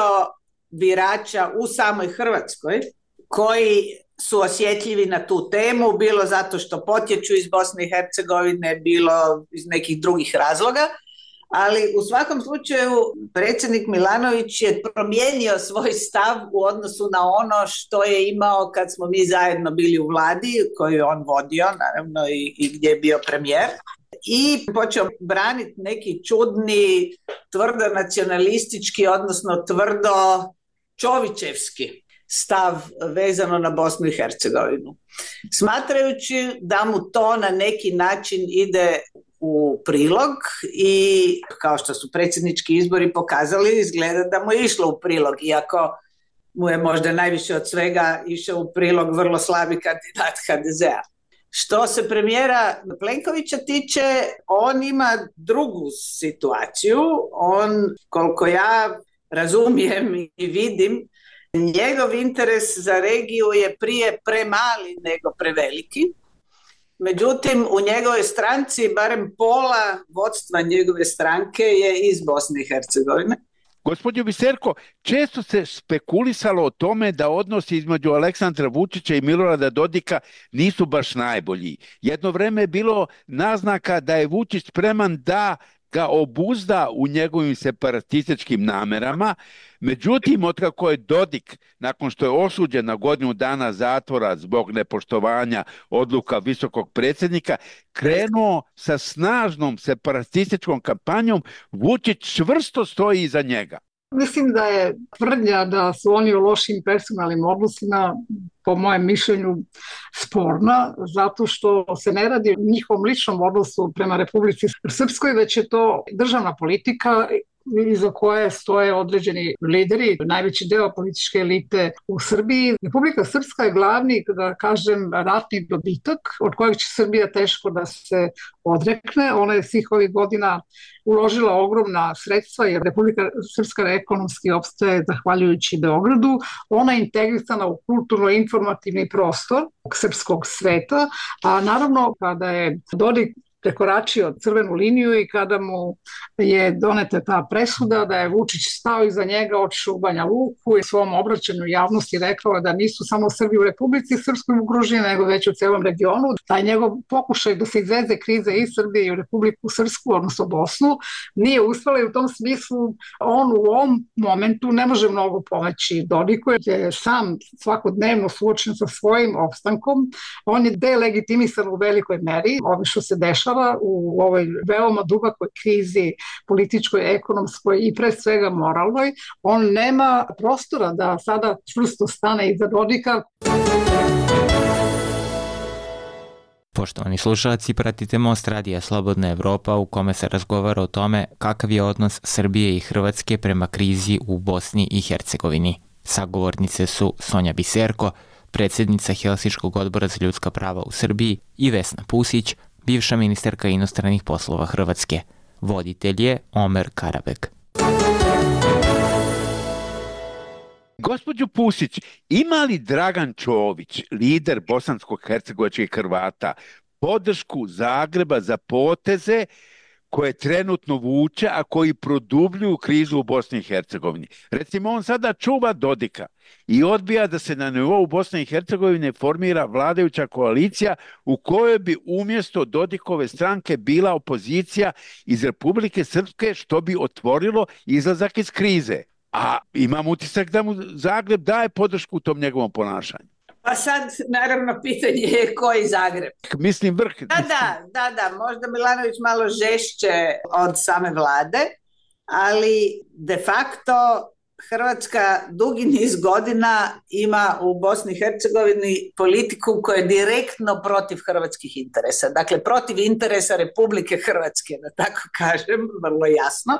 birača u samoj Hrvatskoj koji su osjetljivi na tu temu, bilo zato što potječu iz Bosne i Hercegovine, bilo iz nekih drugih razloga. Ali u svakom slučaju predsjednik Milanović je promijenio svoj stav u odnosu na ono što je imao kad smo mi zajedno bili u vladi, koju je on vodio, naravno i, i gdje je bio premijer. I počeo braniti neki čudni, tvrdo nacionalistički, odnosno tvrdo čovićevski stav vezano na Bosnu i Hercegovinu. Smatrajući da mu to na neki način ide u prilog i kao što su predsjednički izbori pokazali, izgleda da mu je išlo u prilog, iako mu je možda najviše od svega išao u prilog vrlo slabi kandidat ha de zea. Što se premijera Plenkovića tiče, on ima drugu situaciju. On, koliko ja razumijem i vidim, njegov interes za regiju je prije premali nego preveliki. Međutim, u njegovoj stranci barem pola vodstva njegove stranke je iz Bosne i Hercegovine. Gospođo Biserko, često se spekulisalo o tome da odnosi između Aleksandra Vučića i Milorada Dodika nisu baš najbolji. Jedno vreme je bilo naznaka da je Vučić spreman da ga obuzda u njegovim separatističkim namerama. Međutim, otkako je Dodik, nakon što je osuđen na godinu dana zatvora zbog nepoštovanja odluka visokog predsjednika, krenuo sa snažnom separatističkom kampanjom, Vučić čvrsto stoji iza njega. Mislim da je tvrdnja da su oni u lošim personalnim odnosima, po mojem mišljenju, sporna, zato što se ne radi o njihovom ličnom odnosu prema Republici Srpskoj, već je to državna politika iza koje stoje određeni lideri, najveći deo političke elite u Srbiji. Republika Srpska je glavni, da kažem, ratni dobitak od kojeg će Srbija teško da se odrekne. Ona je svih ovih godina uložila ogromna sredstva jer Republika Srpska ekonomski opstaje zahvaljujući Beogradu. Ona je integrisana u kulturno-informativni prostor srpskog sveta, a naravno kada je Dodik prekoračio crvenu liniju i kada mu je doneta ta presuda da je Vučić stao iza njega, otišao u Banja Luku i svom obraćanju javnosti rekao da nisu samo Srbi u Republici Srpskoj ugroženi, nego već u celom regionu. Taj njegov pokušaj da se izveze krize iz Srbije i u Republiku Srpsku, odnosno Bosnu, nije uspela i u tom smislu on u ovom momentu ne može mnogo pomoći Dodiku, jer je sam svakodnevno suočen sa svojim opstankom. On je delegitimisan u velikoj meri, ovo što se dešava u ovoj veoma dubokoj krizi političkoj, ekonomskoj i pre svega moralnoj. On nema prostora da sada čvrsto stane iza Dodika. Poštovani slušalci, pratite Most Radija Slobodna Evropa u kome se razgovara o tome kakav je odnos Srbije i Hrvatske prema krizi u Bosni i Hercegovini. Sagovornice su Sonja Biserko, predsjednica Helsinškog odbora za ljudska prava u Srbiji, i Vesna Pusić, bivša ministarka inostranih poslova Hrvatske. Voditelj je Omer Karabek. Gospođo Pusić, ima li Dragan Čović, lider bosansko-hercegovačkih Hrvata, podršku Zagreba za poteze koje trenutno vuče, a koji produbljuju krizu u Bosni i Hercegovini? Recimo, on sada čuva Dodika i odbija da se na nivou Bosne i Hercegovine formira vladajuća koalicija u kojoj bi umjesto Dodikove stranke bila opozicija iz Republike Srpske, što bi otvorilo izlazak iz krize. A imam utisak da mu Zagreb daje podršku u tom njegovom ponašanju. Pa sad, naravno, pitanje je koji Zagreb. Mislim vrh. Da, da, da, da, možda Milanović malo žešće od same vlade, ali de facto Hrvatska dugi niz godina ima u Bosni i Hercegovini politiku koja je direktno protiv hrvatskih interesa. Dakle, protiv interesa Republike Hrvatske, da tako kažem, vrlo jasno.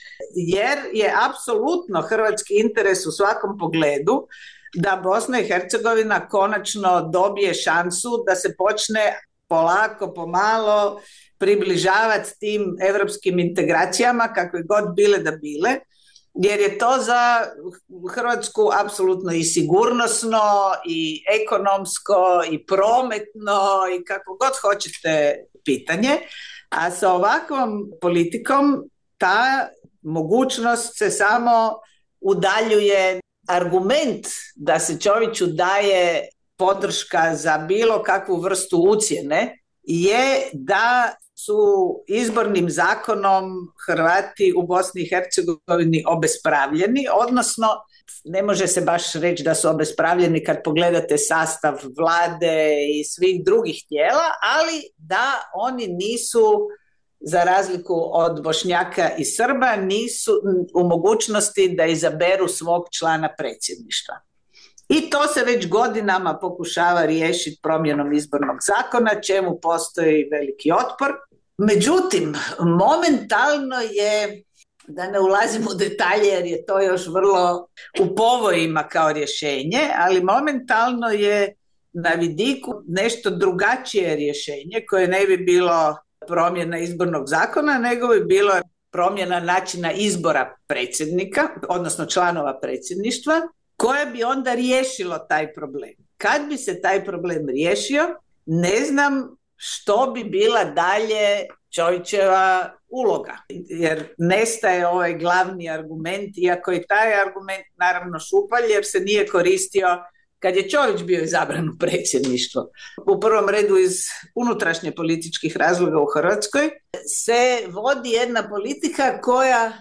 Jer je apsolutno hrvatski interes u svakom pogledu da Bosna i Hercegovina konačno dobije šansu da se počne polako, pomalo približavati tim evropskim integracijama, kakve god bile da bile, jer je to za Hrvatsku apsolutno i sigurnosno, i ekonomsko, i prometno, i kako god hoćete pitanje. A sa ovakvom politikom ta mogućnost se samo udaljuje. Argument da se Čoviću daje podrška za bilo kakvu vrstu ucjene je da su izbornim zakonom Hrvati u Bosni i Hercegovini obespravljeni, odnosno ne može se baš reći da su obespravljeni kad pogledate sastav vlade i svih drugih tijela, ali da oni nisu, za razliku od Bošnjaka i Srba, nisu u mogućnosti da izaberu svog člana predsjedništva. I to se već godinama pokušava riješiti promjenom izbornog zakona, čemu postoji veliki otpor. Međutim, momentalno je, da ne ulazim u detalje jer je to još vrlo u povojima kao rješenje, ali momentalno je na vidiku nešto drugačije rješenje koje ne bi bilo promjena izbornog zakona, nego bi bilo promjena načina izbora predsjednika, odnosno članova predsjedništva, koje bi onda riješilo taj problem. Kad bi se taj problem riješio, ne znam što bi bila dalje Čovićeva uloga, jer nestaje ovaj glavni argument, iako je taj argument naravno šupalj, jer se nije koristio kad je Čović bio izabran u predsjedništvo. U prvom redu iz unutrašnje političkih razloga u Hrvatskoj se vodi jedna politika koja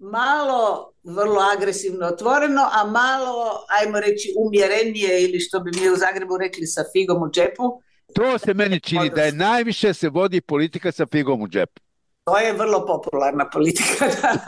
malo vrlo agresivno otvoreno, a malo, ajmo reći, umjerenije, ili što bi mi u Zagrebu rekli, sa figom u džepu. To se meni čini da je najviše se vodi politika sa figom u džepu. To je vrlo popularna politika.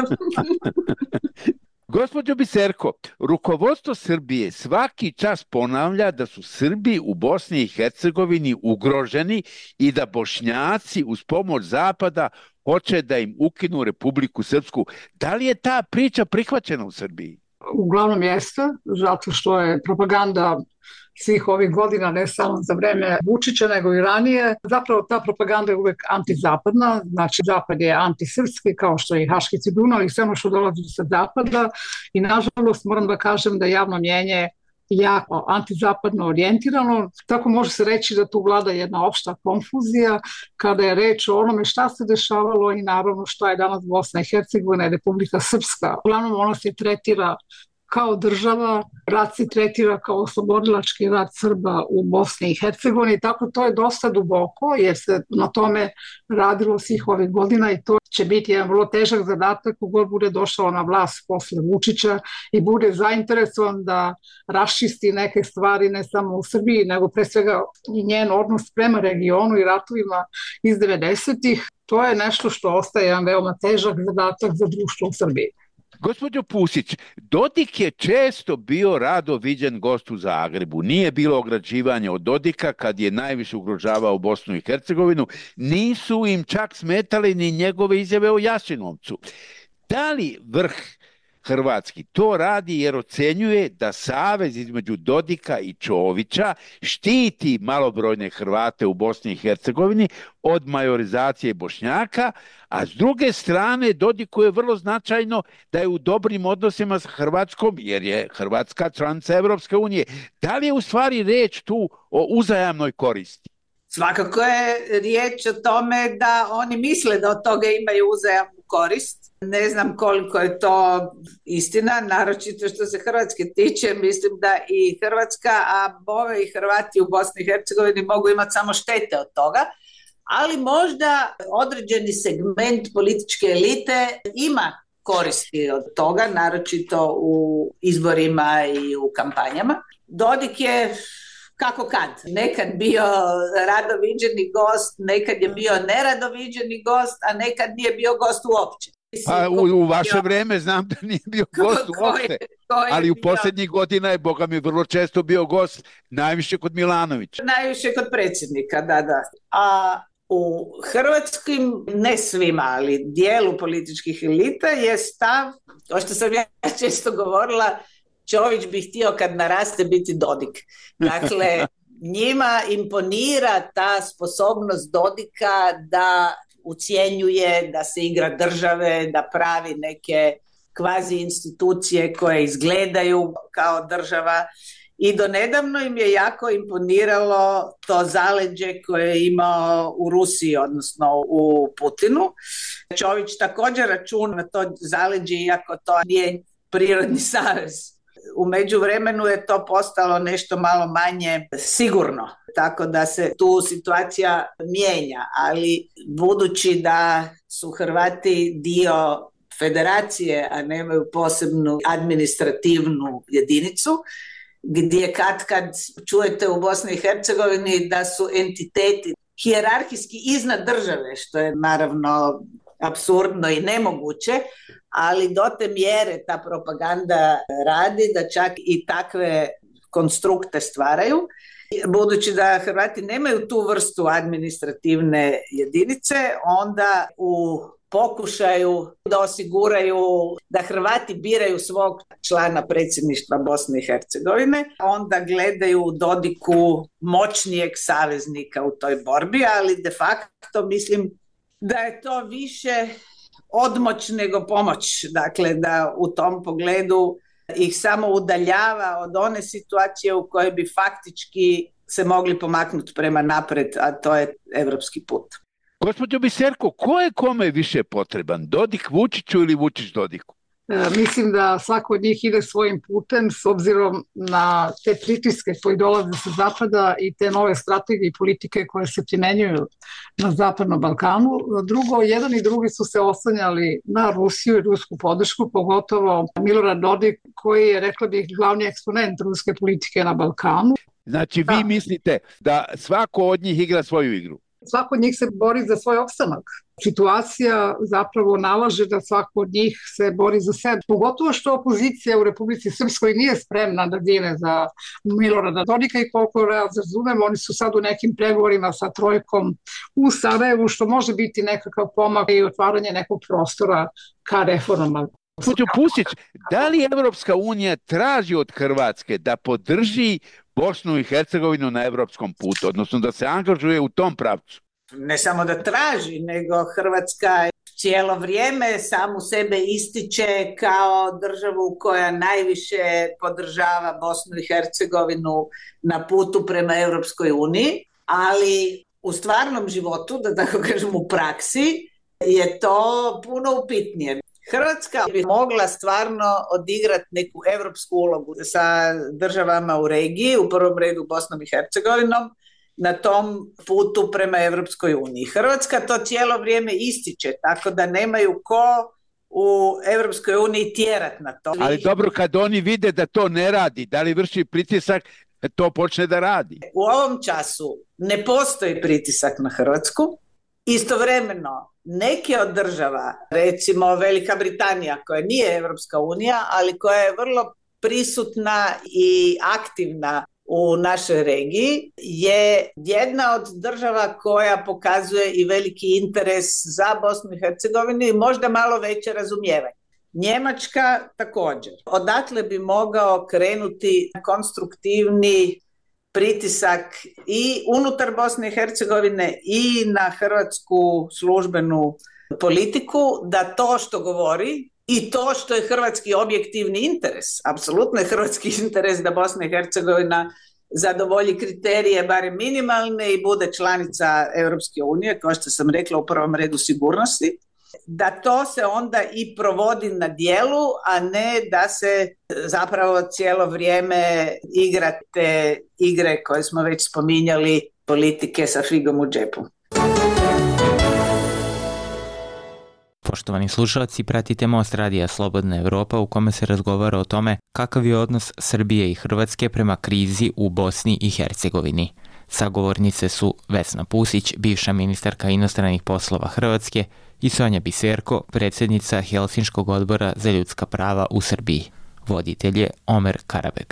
Gospođo Biserko, rukovodstvo Srbije svaki čas ponavlja da su Srbi u Bosni i Hercegovini ugroženi i da Bošnjaci uz pomoć Zapada hoće da im ukinu Republiku Srpsku. Da li je ta priča prihvaćena u Srbiji? Uglavnom jeste, zato što je propaganda svih ovih godina, ne samo za vreme Vučića, nego i ranije. Zapravo ta propaganda je uvek antizapadna, znači Zapad je antisrpski, kao što je i Haški tribunal i sve što dolazi sa Zapada. I nažalost moram da kažem da javno mnjenje jako antizapadno orijentirano, tako može se reći da tu vlada jedna opšta konfuzija kada je reč o onome šta se dešavalo i naravno šta je danas Bosna i Hercegovina i Republika Srpska. Uglavnom ona se tretira kao država, rat se tretira kao oslobodilački rat Srba u Bosni i Hercegovini, tako to je dosta duboko jer se na tome radilo svih ovih godina i to će biti jedan vrlo težak zadatak kogod bude došao na vlast posle Vučića i bude zainteresovan da raščisti neke stvari ne samo u Srbiji, nego pre svega i njen odnos prema regionu i ratovima iz devedesetih. To je nešto što ostaje jedan veoma težak zadatak za društvo u Srbiji. Gospođo Pusić, Dodik je često bio rado viđen gost u Zagrebu. Nije bilo ograđivanja od Dodika kad je najviše ugrožavao Bosnu i Hercegovinu. Nisu im čak smetale ni njegove izjave o Jasenovcu. Da li vrh hrvatski to radi jer ocenjuje da savez između Dodika i Čovića štiti malobrojne Hrvate u Bosni i Hercegovini od majorizacije Bošnjaka, a s druge strane Dodiku je vrlo značajno da je u dobrim odnosima s Hrvatskom jer je Hrvatska članica Evropske unije. Da li je u stvari riječ tu o uzajamnoj koristi? Svakako je riječ o tome da oni misle da od toga imaju uzajamnu korist. Ne znam koliko je to istina, naročito što se Hrvatske tiče, mislim da i Hrvatska, a bove i Hrvati u Bosni i Hercegovini mogu imati samo štete od toga, ali možda određeni segment političke elite ima koristi od toga, naročito u izborima i u kampanjama. Dodik je kako kad, nekad bio radoviđeni gost, nekad je bio neradoviđeni gost, a nekad nije bio gost uopće. Pa u, u vaše vrijeme znam da nije bio gost uopće, ali u posljednjih godina je, boga mi, vrlo često bio gost, najviše kod Milanovića. Najviše kod predsjednika, da, da. A u hrvatskim, ne svima, ali dijelu političkih elita je stav, to što sam ja često govorila, Čović bi htio kad naraste biti Dodik. Dakle, njima imponira ta sposobnost Dodika da ucjenjuje, da se igra države, da pravi neke kvazi institucije koje izgledaju kao država. I donedavno im je jako imponiralo to zaleđe koje je imao u Rusiji, odnosno u Putinu. Čović također računa na to zaleđe, iako to nije prirodni savez. U međuvremenu je to postalo nešto malo manje sigurno, tako da se tu situacija mijenja, ali budući da su Hrvati dio federacije, a nemaju posebnu administrativnu jedinicu, gdje kad kad čujete u Bosni i Hercegovini da su entiteti hijerarhijski iznad države, što je naravno apsurdno i nemoguće, ali do te mjere ta propaganda radi da čak i takve konstrukte stvaraju. Budući da Hrvati nemaju tu vrstu administrativne jedinice, onda u pokušaju da osiguraju da Hrvati biraju svog člana predsjedništva Bosne i Hercegovine, onda gledaju u Dodiku moćnijeg saveznika u toj borbi, ali de facto mislim da je to više odmoć nego pomoć, dakle da u tom pogledu ih samo udaljava od one situacije u kojoj bi faktički se mogli pomaknuti prema napred, a to je evropski put. Gospođo Biserko, ko je kome više potreban? Dodik Vučiću ili Vučić Dodiku? E, mislim da svako od njih ide svojim putem s obzirom na te pritiske koji dolaze sa zapada i te nove strategije i politike koje se primenjuju na Zapadnom Balkanu. Drugo, jedan i drugi su se oslanjali na Rusiju i rusku podršku, pogotovo Milorad Dodik koji je, rekla bih, glavni eksponent ruske politike na Balkanu. Znači vi da. mislite da svako od njih igra svoju igru? Svako od njih se bori za svoj opstanak. Situacija zapravo nalaže da svako od njih se bori za sebe. Pogotovo što opozicija u Republici Srpskoj nije spremna da dine za Milorada Dodika i koliko razumem, oni su sad u nekim pregovorima sa trojkom u Sarajevu, što može biti nekakav pomak i otvaranje nekog prostora ka reformama. Gospođo Pusić, da li Evropska unija traži od Hrvatske da podrži Bosnu i Hercegovinu na evropskom putu, odnosno da se angažuje u tom pravcu? Ne samo da traži, nego Hrvatska cijelo vrijeme samu sebe ističe kao državu koja najviše podržava Bosnu i Hercegovinu na putu prema Evropskoj uniji, ali u stvarnom životu, da tako kažem u praksi, je to puno upitnije. Hrvatska bi mogla stvarno odigrati neku evropsku ulogu sa državama u regiji, u prvom redu Bosnom i Hercegovinom, na tom putu prema Evropskoj uniji. Hrvatska to cijelo vrijeme ističe, tako da nemaju ko u Evropskoj uniji tjerat na to. Ali dobro, kad oni vide da to ne radi, da li vrši pritisak, to počne da radi? U ovom času ne postoji pritisak na Hrvatsku. Istovremeno, neke od država, recimo Velika Britanija, koja nije Europska unija, ali koja je vrlo prisutna i aktivna u našoj regiji, je jedna od država koja pokazuje i veliki interes za Bosnu i Hercegovinu i možda malo veće razumijevanje. Njemačka također. Odatle bi mogao krenuti konstruktivni pritisak i unutar Bosne i Hercegovine i na hrvatsku službenu politiku da to što govori i to što je hrvatski objektivni interes, apsolutno je hrvatski interes da Bosna i Hercegovina zadovolji kriterije, barem minimalne, i bude članica Europske unije, kao što sam rekla, u prvom redu sigurnosti, da to se onda i provodi na djelu, a ne da se zapravo cijelo vrijeme igra te igre koje smo već spominjali, politike sa figom u džepu. Poštovani slušalci, pratite Most radija Slobodna Evropa u kome se razgovara o tome kakav je odnos Srbije i Hrvatske prema krizi u Bosni i Hercegovini. Sagovornice su Vesna Pusić, bivša ministarka inostranih poslova Hrvatske, i Sonja Biserko, predsjednica Helsinškog odbora za ljudska prava u Srbiji. Voditelj je Omer Karabeg.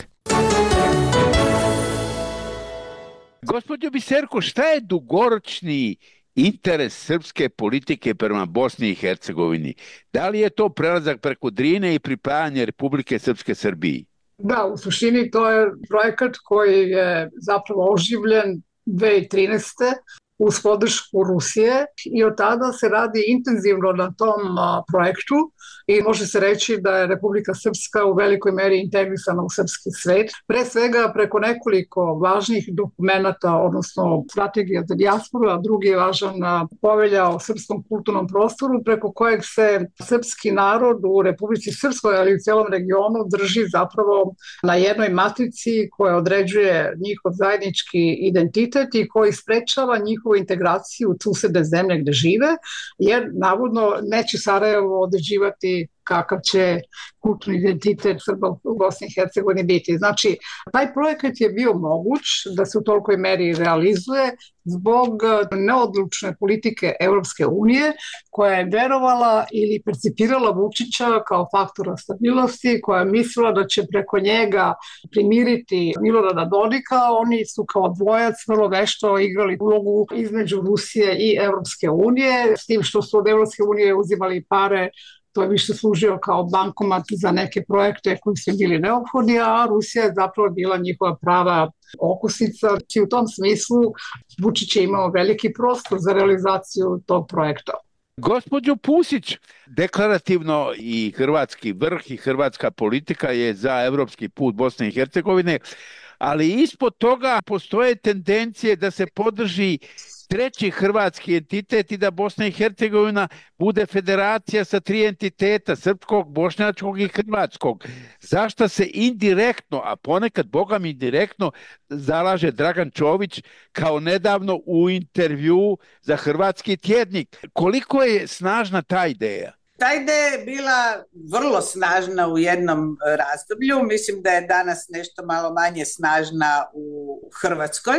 Gospođo Biserko, šta je dugoročni interes srpske politike prema Bosni i Hercegovini? Da li je to prelazak preko Drine i pripajanje Republike Srpske Srbiji? Da, u suštini to je projekat koji je zapravo oživljen dve hiljade trinaeste. uz podršku Rusije i od tada se radi intenzivno na tom a, projektu i može se reći da je Republika Srpska u velikoj meri integrisana u srpski svet. Pre svega preko nekoliko važnih dokumenata, odnosno strategija za dijasporu, a drugi je važan povelja o srpskom kulturnom prostoru, preko kojeg se srpski narod u Republici Srpskoj, ali i u cijelom regionu drži zapravo na jednoj matrici koja određuje njihov zajednički identitet i koji sprečava njihovu integraciju u susedne zemlje gde žive, jer navodno neće Sarajevo određivati kakav će kulturni identitet Srba u Bosni i Hercegovini biti. Znači, taj projekat je bio moguć da se u tolikoj meri realizuje zbog neodlučne politike Europske unije koja je verovala ili percipirala Vučića kao faktora stabilnosti, koja je mislila da će preko njega primiriti Milorada Dodika. Oni su kao dvojac vrlo vešto igrali ulogu između Rusije i Europske unije, s tim što su od Europske unije uzimali pare. To je više služio kao bankomat za neke projekte koji su bili neophodni, a Rusija je zapravo bila njihova prava okosnica. I u tom smislu Vučić je imao veliki prostor za realizaciju tog projekta. Gospođo Pusić, deklarativno i hrvatski vrh i hrvatska politika je za evropski put Bosne i Hercegovine, ali ispod toga postoje tendencije da se podrži treći hrvatski entitet i da Bosna i Hercegovina bude federacija sa tri entiteta, srpskog, bošnjačkog i hrvatskog. Zašto se indirektno, a ponekad bogami indirektno, zalaže Dragan Čović kao nedavno u intervju za Hrvatski tjednik? Koliko je snažna ta ideja? Ta ideja je bila vrlo snažna u jednom razdoblju, mislim da je danas nešto malo manje snažna u Hrvatskoj,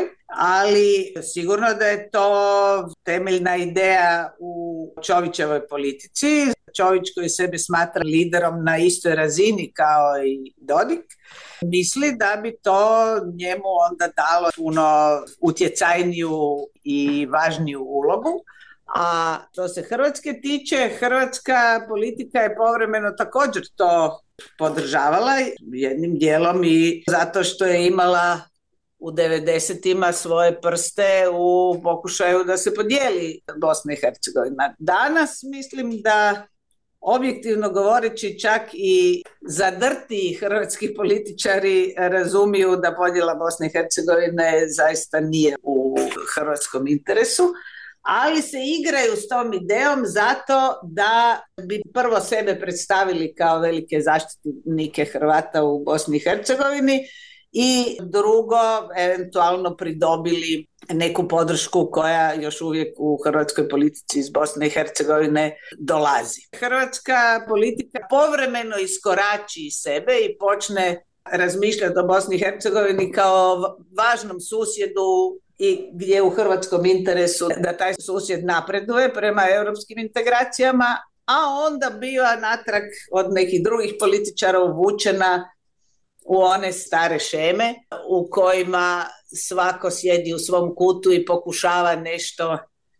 ali sigurno da je to temeljna ideja u Čovićevoj politici. Čović koji sebe smatra liderom na istoj razini kao i Dodik, misli da bi to njemu onda dalo puno utjecajniju i važniju ulogu. A što se Hrvatske tiče, hrvatska politika je povremeno također to podržavala jednim dijelom i zato što je imala u devedesetima svoje prste u pokušaju da se podijeli Bosna i Hercegovina. Danas mislim da objektivno govoreći čak i zadrti hrvatski političari razumiju da podjela Bosne i Hercegovine zaista nije u hrvatskom interesu, ali se igraju s tom idejom zato da bi prvo sebe predstavili kao velike zaštitnike Hrvata u Bosni i Hercegovini i drugo eventualno pridobili neku podršku koja još uvijek u hrvatskoj politici iz Bosne i Hercegovine dolazi. Hrvatska politika povremeno iskorači iz sebe i počne razmišljati o Bosni i Hercegovini kao važnom susjedu i gdje je u hrvatskom interesu da taj susjed napreduje prema europskim integracijama, a onda biva natrag od nekih drugih političara uvučena u one stare šeme u kojima svako sjedi u svom kutu i pokušava nešto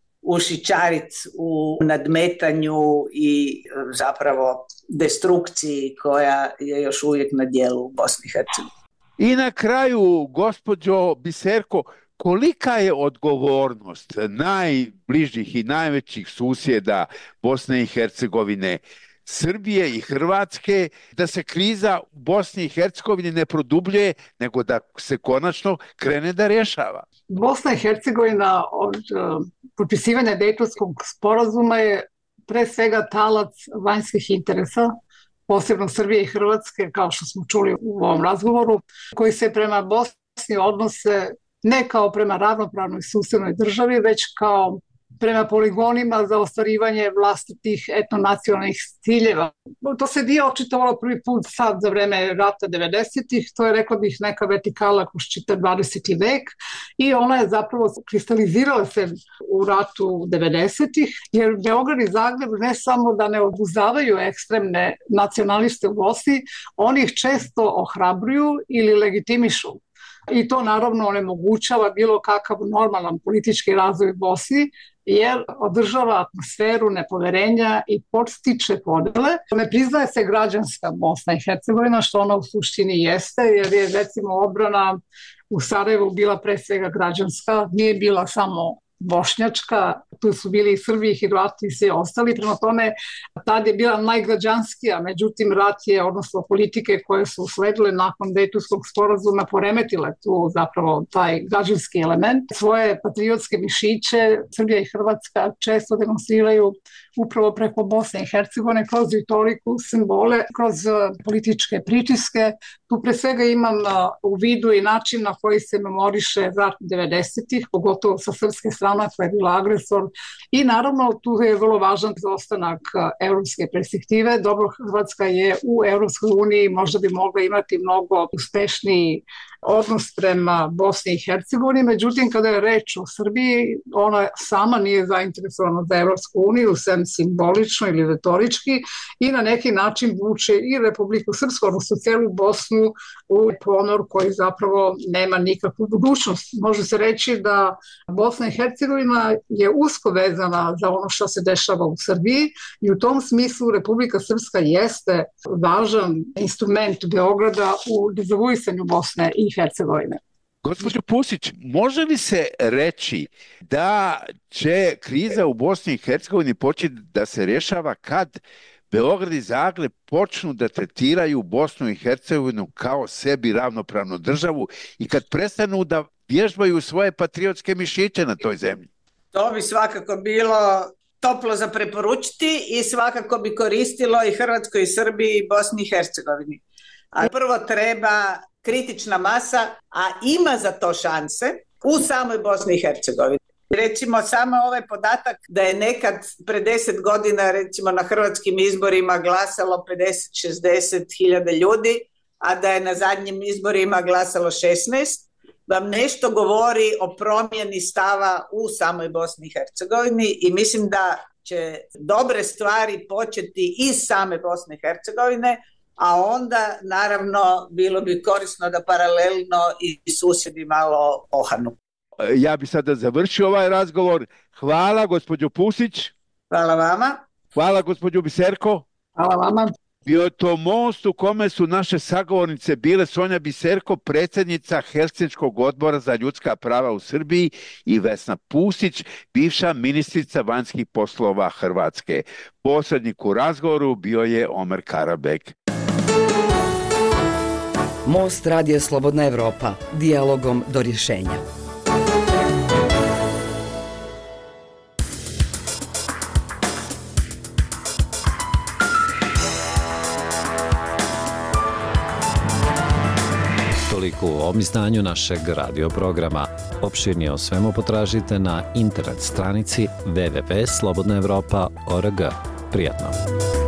ušićariti u nadmetanju i zapravo destrukciji koja je još uvijek na djelu u Bosni i Hercegovini. I na kraju, gospođo Biserko, kolika je odgovornost najbližih i najvećih susjeda Bosne i Hercegovine, Srbije i Hrvatske, da se kriza u Bosni i Hercegovini ne produbljuje, nego da se konačno krene da rješava? Bosna i Hercegovina od uh, potpisivanja Dejtonskog sporazuma je pre svega talac vanjskih interesa, posebno Srbije i Hrvatske, kao što smo čuli u ovom razgovoru, koji se prema Bosni odnose ne kao prema ravnopravnoj susednoj državi, već kao prema poligonima za ostvarivanje vlastitih etnonacionalnih ciljeva. To se nije očitovalo prvi put sad za vreme rata devedesetih, to je, rekla bih, neka vertikala kroz čitav dvadeseti vek i ona je zapravo kristalizirala se u ratu devedesetih, jer Beograd i Zagreb ne samo da ne oduzavaju ekstremne nacionaliste u Bosni, oni ih često ohrabruju ili legitimišu. I to naravno onemogućava bilo kakav normalan politički razvoj u Bosni, jer održava atmosferu nepoverenja i podstiče podele. Ne priznaje se građanska Bosna i Hercegovina, što ona u suštini jeste, jer je recimo odbrana u Sarajevu bila pre svega građanska, nije bila samo bošnjačka, tu su bili i Srbi i Hrvati i svi ostali, prema tome tad je bila najgrađanskija, međutim rat je, odnosno politike koje su usledile nakon Dejtonskog sporazuma poremetile tu zapravo taj građanski element. Svoje patriotske mišiće Srbija i Hrvatska često demonstriraju upravo preko Bosne i Hercegovine, kroz retoriku, simbole, kroz političke pritiske. Tu pre svega imam u vidu i način na koji se memoriše rat devedesetih, pogotovo sa srpske strane koja je bila agresor. I naravno tu je vrlo važan zaostanak evropske perspektive. Dobro, Hrvatska je u Evropskoj uniji, možda bi mogla imati mnogo uspešniji odnos prema Bosni i Hercegovini, međutim kada je reč o Srbiji, ona sama nije zainteresovana za Evropsku uniju, sem simbolično ili retorički, i na neki način vuče i Republiku Srpsku, odnosno cijelu Bosnu u ponor koji zapravo nema nikakvu budućnost. Može se reći da Bosna i Hercegovina je usko vezana za ono što se dešava u Srbiji i u tom smislu Republika Srpska jeste važan instrument Beograda u dezavuisanju Bosne i Hercegovine. Gospođo Pusić, može li se reći da će kriza u Bosni i Hercegovini početi da se rješava kad Beograd i Zagreb počnu da tretiraju Bosnu i Hercegovinu kao sebi ravnopravnu državu i kad prestanu da vježbaju svoje patriotske mišiće na toj zemlji? To bi svakako bilo toplo za preporučiti i svakako bi koristilo i Hrvatskoj i Srbiji i Bosni i Hercegovini. A prvo treba kritična masa, a ima za to šanse u samoj Bosni i Hercegovini. Recimo samo ovaj podatak da je nekad pre deset godina recimo na hrvatskim izborima glasalo pedeset do šezdeset hiljada ljudi, a da je na zadnjim izborima glasalo šesnaest, vam nešto govori o promjeni stava u samoj Bosni i Hercegovini i mislim da će dobre stvari početi iz same Bosne i Hercegovine, a onda naravno bilo bi korisno da paralelno i susjedi malo ohanu. Ja bi sada završio ovaj razgovor. Hvala gospođo Pusić. Hvala vama. Hvala gospođo Biserko. Hvala vama. Bio je to most u kome su naše sagovornice bile Sonja Biserko, predsjednica Helsinškog odbora za ljudska prava u Srbiji, i Vesna Pusić, bivša ministrica vanjskih poslova Hrvatske. Posrednik u razgovoru bio je Omer Karabek. Most Radija Slobodna Evropa, dijalogom do rješenja. Toliko u ovom izdanju našeg radio programa. Opširnije o svemu potražite na internet stranici w w w tačka slobodna evropa tačka org. Prijatno!